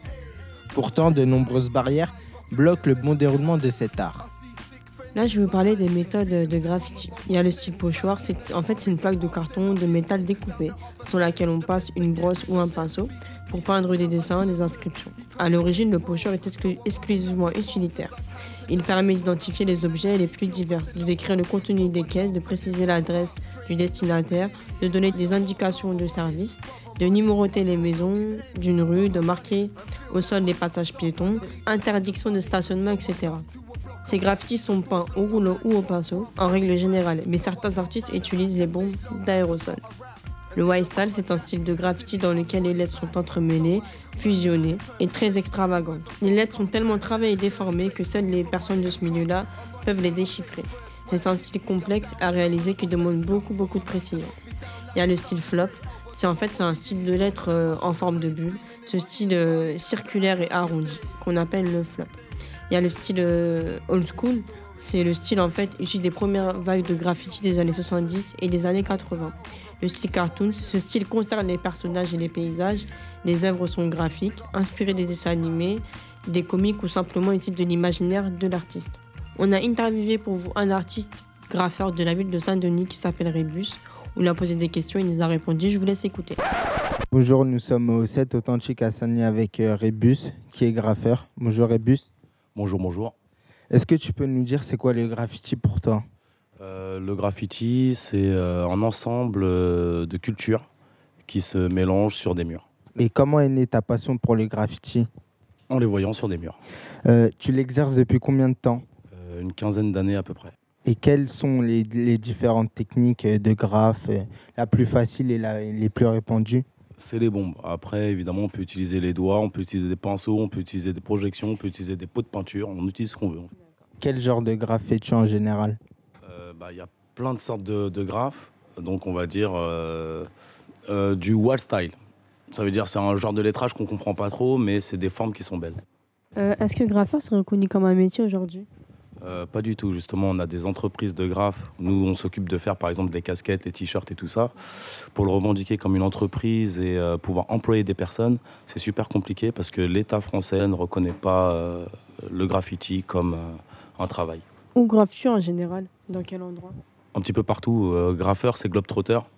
Pourtant, de nombreuses barrières bloquent le bon déroulement de cet art. Là, je vais vous parler des méthodes de graffiti. Il y a le style pochoir, c'est, en fait c'est une plaque de carton de métal découpée sur laquelle on passe une brosse ou un pinceau pour peindre des dessins, des inscriptions. À l'origine, le pochoir est exclu- exclusivement utilitaire. Il permet d'identifier les objets les plus divers, de décrire le contenu des caisses, de préciser l'adresse du destinataire, de donner des indications de service, de numéroter les maisons d'une rue, de marquer au sol les passages piétons, interdiction de stationnement, et cetera. Ces graffitis sont peints au rouleau ou au pinceau, en règle générale, mais certains artistes utilisent les bombes d'aérosol. Le Y-style, c'est un style de graffiti dans lequel les lettres sont entremêlées, fusionnées et très extravagantes. Les lettres sont tellement travaillées et déformées que seules les personnes de ce milieu-là peuvent les déchiffrer. C'est un style complexe à réaliser qui demande beaucoup, beaucoup de précision. Il y a le style flop. C'est en fait c'est un style de lettres euh, en forme de bulle. Ce style euh, circulaire et arrondi qu'on appelle le flop. Il y a le style euh, old school. C'est le style en fait issu des premières vagues de graffiti des années soixante-dix et des années quatre-vingts. Le style cartoon, ce style concerne les personnages et les paysages. Les œuvres sont graphiques, inspirées des dessins animés, des comics ou simplement issues de l'imaginaire de l'artiste. On a interviewé pour vous un artiste graffeur de la ville de Saint-Denis qui s'appelle Rébus. On lui a posé des questions et il nous a répondu. Je vous laisse écouter. Bonjour, nous sommes au sept Authentique à Saint-Denis avec euh, Rébus, qui est graffeur. Bonjour Rébus. Bonjour, bonjour. Est-ce que tu peux nous dire c'est quoi le graffiti pour toi ? Euh, le graffiti, c'est euh, un ensemble euh, de cultures qui se mélangent sur des murs. Et comment est née ta passion pour le graffiti ? En les voyant sur des murs. Euh, tu l'exerces depuis combien de temps ? euh, Une quinzaine d'années à peu près. Et quelles sont les, les différentes techniques de graphe, euh, la plus facile et la, les plus répandues ? C'est les bombes. Après, évidemment, on peut utiliser les doigts, on peut utiliser des pinceaux, on peut utiliser des projections, on peut utiliser des pots de peinture, on utilise ce qu'on veut. Quel genre de graphe fais-tu en général ? Euh, bah, y a plein de sortes de, de graphes, donc on va dire euh, euh, du wall style. Ça veut dire c'est un genre de lettrage qu'on comprend pas trop, mais c'est des formes qui sont belles. Euh, est-ce que graffeur serait reconnu comme un métier aujourd'hui ? Euh, pas du tout, justement, on a des entreprises de graphes. Nous, on s'occupe de faire, par exemple, des casquettes, les t-shirts et tout ça. Pour le revendiquer comme une entreprise et euh, pouvoir employer des personnes, c'est super compliqué parce que l'État français ne reconnaît pas euh, le graffiti comme euh, un travail. Ou graffure en général ? Dans quel endroit ? Un petit peu partout. Euh, graffeur, c'est globetrotter.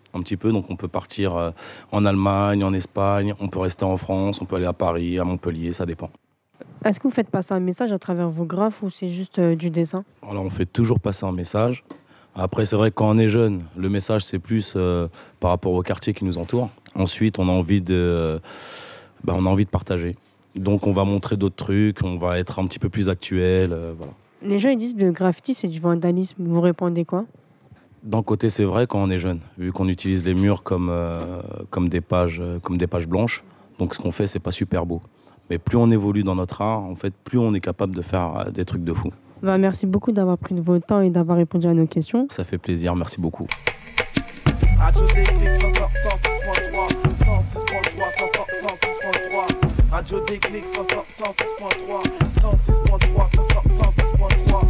un petit peu. Donc on peut partir euh, en Allemagne, en Espagne, on peut rester en France, on peut aller à Paris, à Montpellier, ça dépend. Est-ce que vous faites passer un message à travers vos graphes ou c'est juste euh, du dessin? Alors on fait toujours passer un message. Après c'est vrai que quand on est jeune, le message c'est plus euh, par rapport au quartier qui nous entoure. Ensuite on a envie de, euh, bah, on a envie de partager. Donc on va montrer d'autres trucs, on va être un petit peu plus actuel, euh, voilà. Les gens ils disent que le graffiti c'est du vandalisme. Vous répondez quoi? D'un côté, c'est vrai quand on est jeune, vu qu'on utilise les murs comme, euh, comme, des pages, euh, comme des pages blanches. Donc ce qu'on fait, c'est pas super beau. Mais plus on évolue dans notre art, en fait, plus on est capable de faire euh, des trucs de fou. Bah, merci beaucoup d'avoir pris de votre temps et d'avoir répondu à nos questions. Ça fait plaisir, merci beaucoup. Radio Déclic cent six point trois, cent six point trois, cent six point trois. Radio Déclic cent six point trois, cent six point trois, cent six point trois.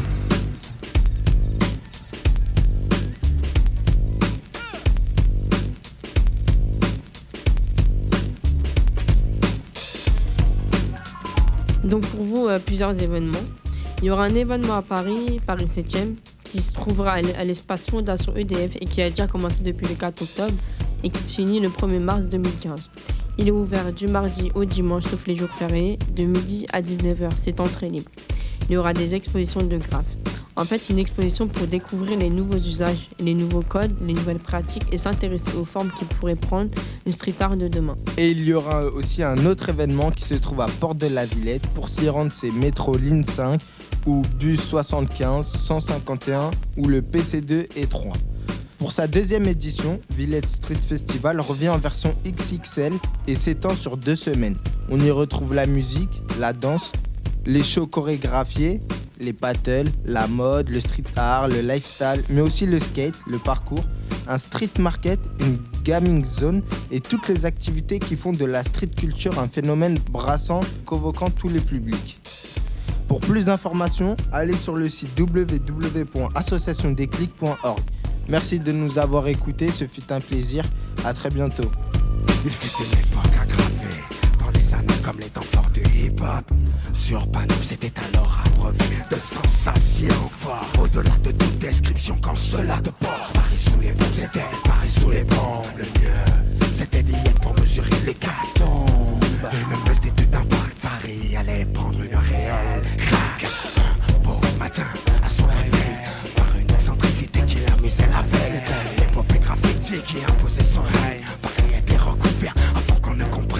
Donc pour vous, euh, plusieurs événements. Il y aura un événement à Paris, Paris septième, qui se trouvera à l'espace Fondation E D F et qui a déjà commencé depuis le quatre octobre et qui se finit le premier mars deux mille quinze. Il est ouvert du mardi au dimanche, sauf les jours fériés, de midi à dix-neuf heures. C'est entrée libre. Il y aura des expositions de graphes. En fait, c'est une exposition pour découvrir les nouveaux usages, les nouveaux codes, les nouvelles pratiques et s'intéresser aux formes qui pourraient prendre le street art de demain. Et il y aura aussi un autre événement qui se trouve à Porte de la Villette. Pour s'y rendre, c'est métro ligne cinq ou bus soixante-quinze, cent cinquante et un ou le P C deux et trois. Pour sa deuxième édition, Villette Street Festival revient en version X X L et s'étend sur deux semaines. On y retrouve la musique, la danse, les shows chorégraphiés, les battles, la mode, le street art, le lifestyle, mais aussi le skate, le parcours, un street market, une gaming zone et toutes les activités qui font de la street culture un phénomène brassant, convoquant tous les publics. Pour plus d'informations, allez sur le site w w w point association déclic point org. Merci de nous avoir écoutés, ce fut un plaisir, à très bientôt. Il fut une époque à graver dans les années comme les temps forts du hip-hop. Sur panneau, c'était alors abreuvé de sensations fortes. Au-delà de toute description, quand cela te porte. Paris sous les bombes, c'était Paris sous les bombes. Le mieux, c'était d'y être pour mesurer l'hécatombe. Une multitude d'impacts, Paris allait prendre une réelle craque. Un beau matin, à son réveil, par une excentricité qui l'amusait la veille. L'épopée graffiti qui imposait son règne. Paris était recouvert avant qu'on ne comprenne.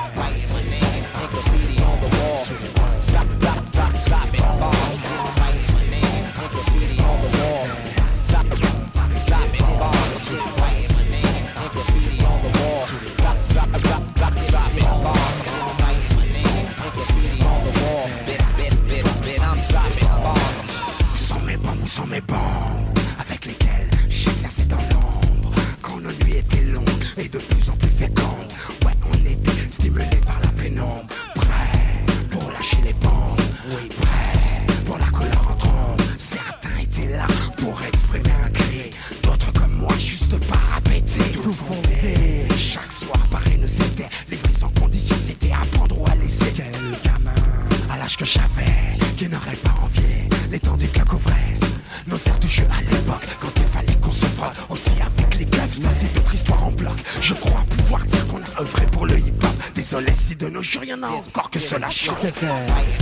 Où sont mes bandes avec lesquelles j'exerçais dans l'ombre quand nos nuits étaient longues et de plus en plus fécondes. Ouais, on était stimulés par la pénombre, prêts pour lâcher les bombes. Oui, prêts pour la couleur en trombe. Certains étaient là pour exprimer un cri, d'autres comme moi juste par appétit. Tout foncé. Chaque soir, Paris nous était livrés sans condition, c'était à prendre ou à laisser. Quel gamin à l'âge que j'avais qui n'aurait pas envié l'étendue que couvrait nos airs de jeu à l'époque, quand il fallait qu'on se frotte aussi avec les keufs. Ça c'est notre histoire en bloc. Je crois pouvoir dire qu'on a œuvré pour le hip-hop. Désolé si de nos jours rien n'a encore que cela chante. C'est clair.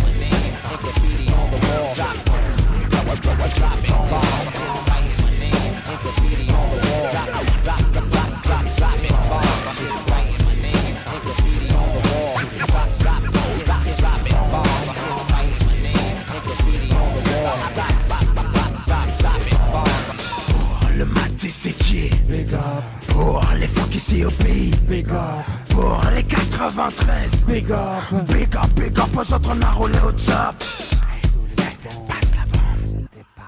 Le matin c'est qui? Big up. Pour les funk ici au pays. Big up. Pour les quatre-vingt-treize. Big up. Big up, big up aux autres on a roulé au top. Passe la bombe.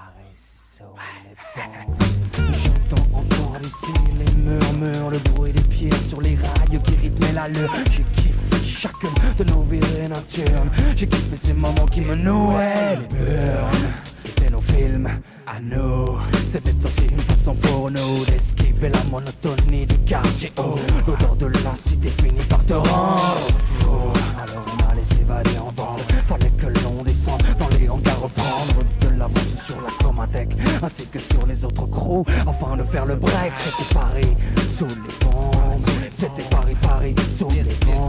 J'entends encore ici les murmures, le bruit des pieds sur les rails qui rythmaient l'allure. J'ai kiffé chacune de nos virées nocturnes. J'ai kiffé ces moments qui me nouaient les burnes. C'était nos films, à nous. C'était aussi une façon pour nous d'esquiver la monotonie du quartier haut. L'odeur de la cité finit par te rendre fou. Alors on allait s'évader en bande. Fallait que l'on descende dans les hangars, reprendre de l'avance sur la Comatec. ainsi que sur les autres crews, afin de faire le break. C'était Paris sous les bombes, c'était Paris, Paris sous les bombes.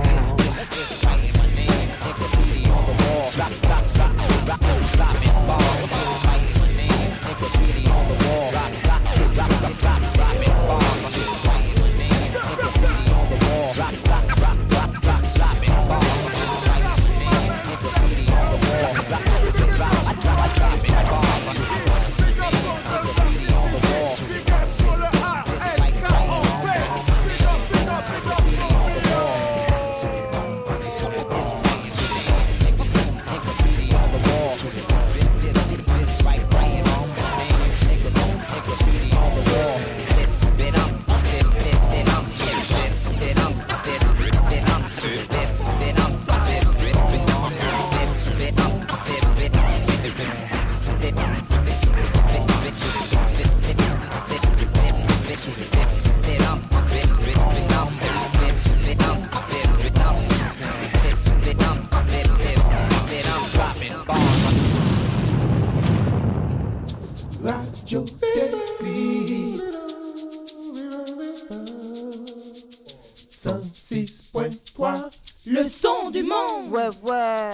Le son du monde. Ouais, ouais.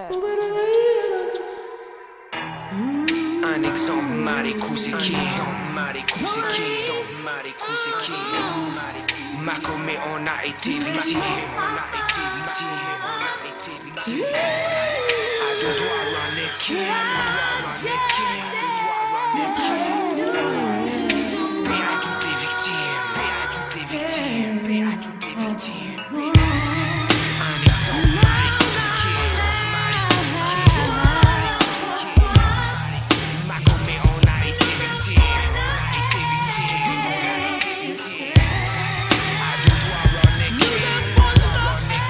Un exemple, Marikou c'est qui? Marikou c'est qui? Marikou c'est qui? Makomé, on a été victime. On a été victime. On a été victime. I don't wanna run it, kid. I don't wanna run it, kid. Paix à toutes les victimes. Paix à toutes les victimes. Paix à toutes les victimes. Un exemple, Marikou c'est qui? Makomé, on a été victime. On a été victime. I don't wanna run it, kid. I don't wanna run it,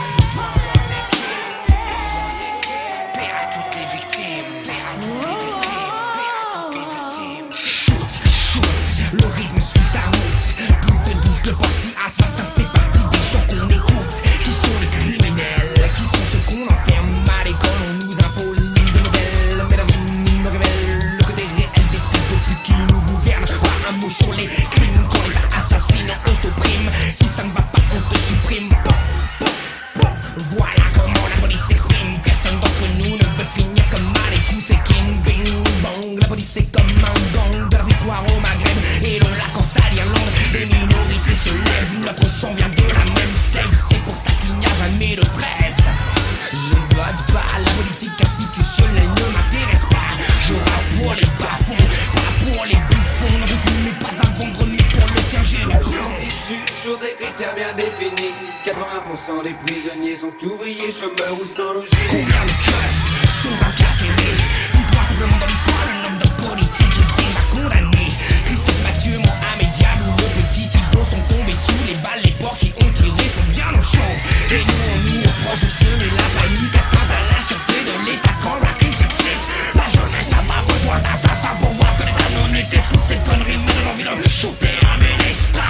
kid. Paix à toutes les victimes. Paix à toutes les victimes. Paix à toutes les victimes. Shoot, shoot, le rythme suit sa route. Plus de doute, le passé assassin fait partie des gens qu'on écoute. Qui sont les criminels? Qui sont ceux qu'on enferme à l'école? On nous impose des modèles, mais la vie nous révèle le côté réel des fils de pute qui nous gouvernent. Pas un mot sur les crimes, quand l'État assassine, on t'opprime. Si ça ne va pas, on te supprime. Voilà comment la police s'exprime. Personne d'entre nous ne veut finir comme Marikou c'est King. Bing bang, la police c'est comme un gang. De la victoire au Maghreb et le lac en sale Irlande. Les minorités se lèvent, notre sang vient de la même sève. C'est pour ça qu'il n'y a jamais de trêve. Je vote pas, la politique institutionnelle ne m'intéresse pas. Je rappe pour les bas-fonds, pas pour les bouffons. Non, je ne pas à vendre, mais pour le tien j'ai le plomb. Sur des critères bien définis, quatre-vingts pour cent des prisonniers sont ouvriers, chômeurs ou sans logis. Combien de keufs sont incarcérés? Dites-moi simplement dans l'histoire, le nombre de politiques est déjà condamné. Christophe Mathieu, Mohamed Diallo, le petit Thibault sont tombés sous les balles. Les porcs qui ont tiré sont bien au chaud. Et nous on nous reproche de semer la panique, atteinte à la sûreté de l'État quand la crime s'excite. La jeunesse n'a pas besoin d'assassins pour voir que l'État non était toutes ces conneries, mais de l'envie de shooter un ministre.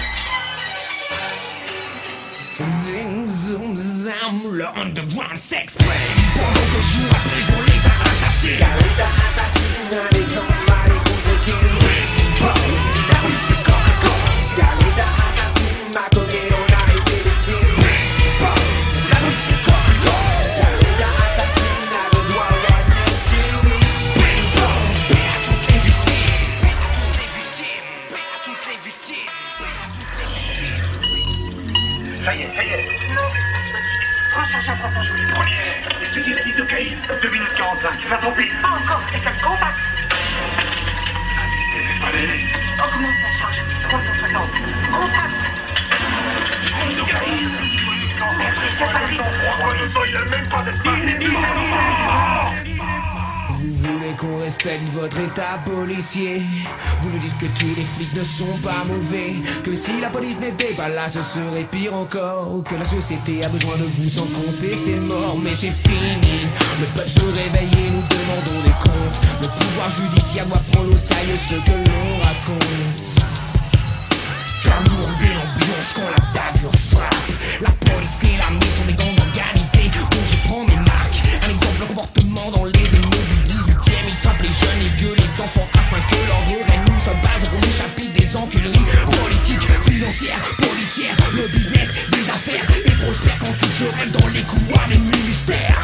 Zing, zoom, zam, le underground s'exprime. Pendant que jour après jour l'État assassine. Car l'État assassine un exemple, Marikou c'est qui? La police c'est corps à corps. Car l'État assassine, Makomé, on a été victime. La police c'est corps à corps. Car l'État assassine, a le droit à run it, kid. Paix à toutes les victimes. Paix à toutes les victimes. Paix à toutes les victimes. Paix à toutes les victimes. Ça y est, ça y est. Recherche un propos, je vous dis première. Étudiez la liste de Caïn, deux minutes quarante-cinq. Va ton pire. Encore quelqu'un de contact. Allez, augmente la charge. trois cent soixante. Contact. De Caïn. Il n'a même pas d'espace. Vous voulez qu'on respecte votre état policier? Vous nous dites que tous les flics ne sont pas mauvais, que si la police n'était pas là ce serait pire encore, que la société a besoin de vous sans compter c'est mort. Mais c'est fini, le peuple se réveille et nous demandons des comptes. Le pouvoir judiciaire doit prendre au sérieux ce que l'on raconte. Car lourde l'ambiance quand la bavure frappe. La police et l'armée sont des gangs organisés dont je prends mes marques. Un exemple de comportement dans les émeutes du dix-huitième. Ils frappent les jeunes, les vieux, les enfants afin que l'ordre dans les couloirs des ministères.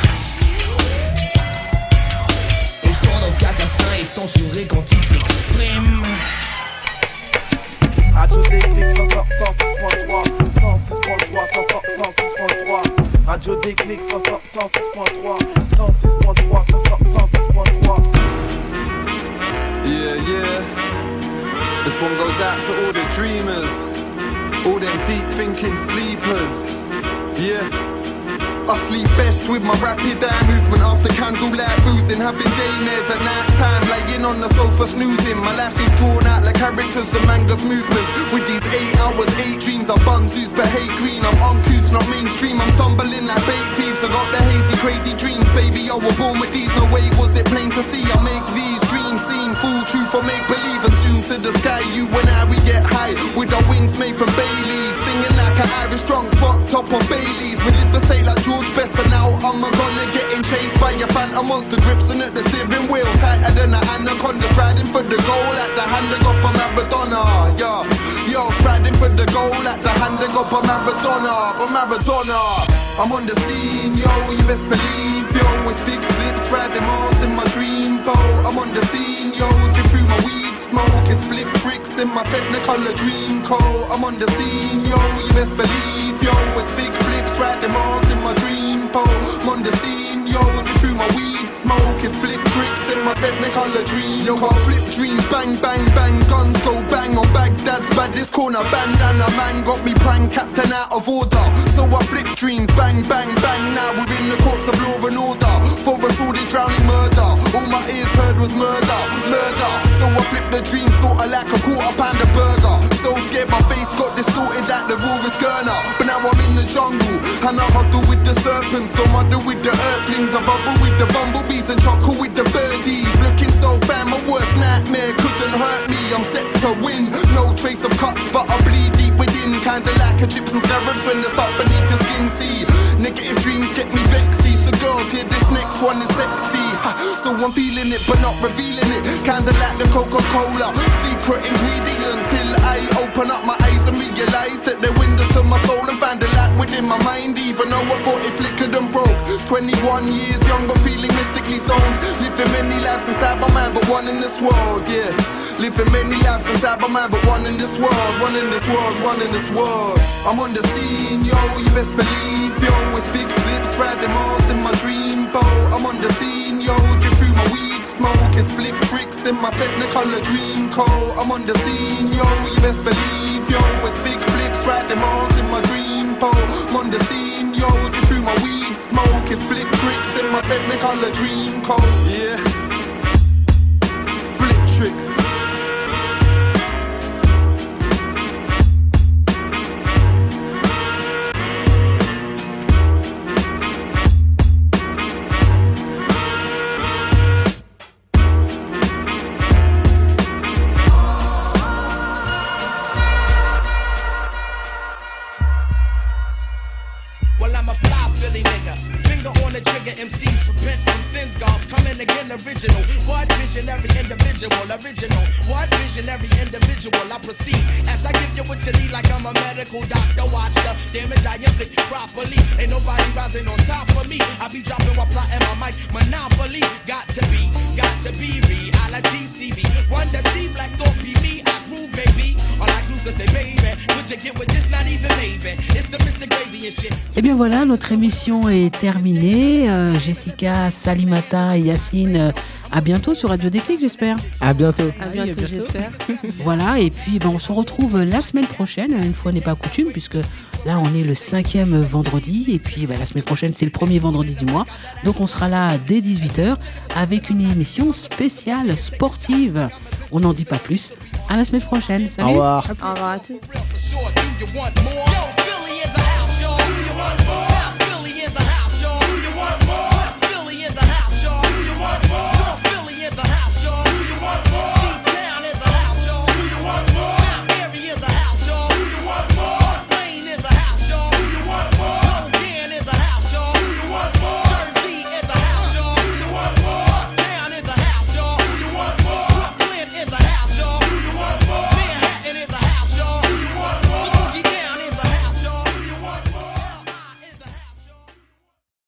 Autant dans Casassin est censuré quand il s'exprime. Radio Déclic cent six point trois, cent six point trois, cent six point trois. Radio Déclic cent six point trois, cent six point trois, cent six point trois. Yeah, yeah. This one goes out to all the dreamers, all them deep thinking sleepers. Yeah. I sleep best with my rapid eye movement after candlelight boozing, having daymares at night time, laying on the sofa snoozing. My life is drawn out like characters and manga's movements. With these eight hours, eight dreams, I'm bunzoos but hate green. I'm uncouth, not mainstream. I'm stumbling like bait thieves. I got the hazy, crazy dreams, baby. I was born with these. No way was it plain to see. I make these dreams seem full truth or make believe. And soon to the sky, you and I we get high with our wings made from bay leaves, singing like an Irish drunk, fucked up on Baileys. We live the state like George Best, and now I'm gonna getting chased by a phantom monster, gripping at the steering wheel, tighter than an anaconda, striding for the goal at the hand of up a Maradona. Yeah, yo, striding for the goal at the hand of up a Maradona, a Maradona. I'm on the scene, yo, you best believe, yo, it's big flips, riding Mars in my dream boat. I'm on the scene, yo, drip through my weed smoke, it's flip bricks in my Technicolor dream coat. I'm on the scene, yo, you best believe, yo, it's big flips, riding Mars in my dream boat. I'm on the scene, yo, drip through my weed smoke, it's flip bricks in my Technicolor dream. Yo, got flip dreams, bang, bang, bang, guns go bang on Baghdad's baddest corner, bandana man got me prime captain out of order. So I flip dreams, bang, bang, bang, now we're in the courts of law and order. For a frauded drowning murder, all my ears heard was murder, murder. So I flip the dream sorta like a quarter pound of burger. So scared my face got distorted like the rawest gurner. But now I'm in the jungle, and I huddle with the serpents, don't muddle with the earthlings. I bubble with the bumblebees and chuckle with the birdies. Looking so fine, my worst nightmare couldn't hurt me. I'm set to win, no trace of cuts, but I bleed deep within. Kinda like a chips and scarabs when they start beneath your skin. See, negative dreams get me vexy. So girls, here this next one is sexy. Ha, so I'm feeling it but not revealing it. Kinda like the Coca-Cola, secret ingredient. Till I open up my eyes and realize that they're windows to my soul, and find a light within my mind. Even though I thought it flickered and broke. Twenty-one years young but feeling mystically zoned. Living many lives inside my mind but one in this world, yeah. Living many lives inside my mind but one in this world. One in this world, one in this world. I'm on the scene, yo, you best believe, yo. It's big flips, riding Mars in my dream boat. I'm on the scene, yo, drip through my weed smoke. It's flip bricks in my Technicolor dream coat. I'm on the scene, yo, you best believe, yo. It's big flips, riding Mars in my dream boat. I'm on the scene, yo, drip through my weed smoke. It's flip bricks in my Technicolor dream coat. Yeah, it's flip tricks. Original, what visionary individual, original, what visionary individual, I proceed as I give you what you need like I'm a medical doctor, watch the damage I inflict properly, ain't nobody rising on top of me, I be dropping while plotting my mic, monopoly, got to be, got to be reality, Stevie, one that see black don't be me, I prove baby, all I do is say baby, would you get with this, not even maybe, it's the Mister Gravy and shit. Et bien voilà, notre émission est terminée. Euh, Jessica, Salimata et Yacine, euh, à bientôt sur Radio Déclic, j'espère. À bientôt. À bientôt, bientôt. j'espère. Voilà, et puis ben, on se retrouve la semaine prochaine, une fois n'est pas coutume, puisque là on est le cinquième vendredi, et puis ben, la semaine prochaine c'est le premier vendredi du mois. Donc on sera là dès dix-huit heures avec une émission spéciale sportive. On n'en dit pas plus. À la semaine prochaine. Salut. Au revoir. Au revoir à tous.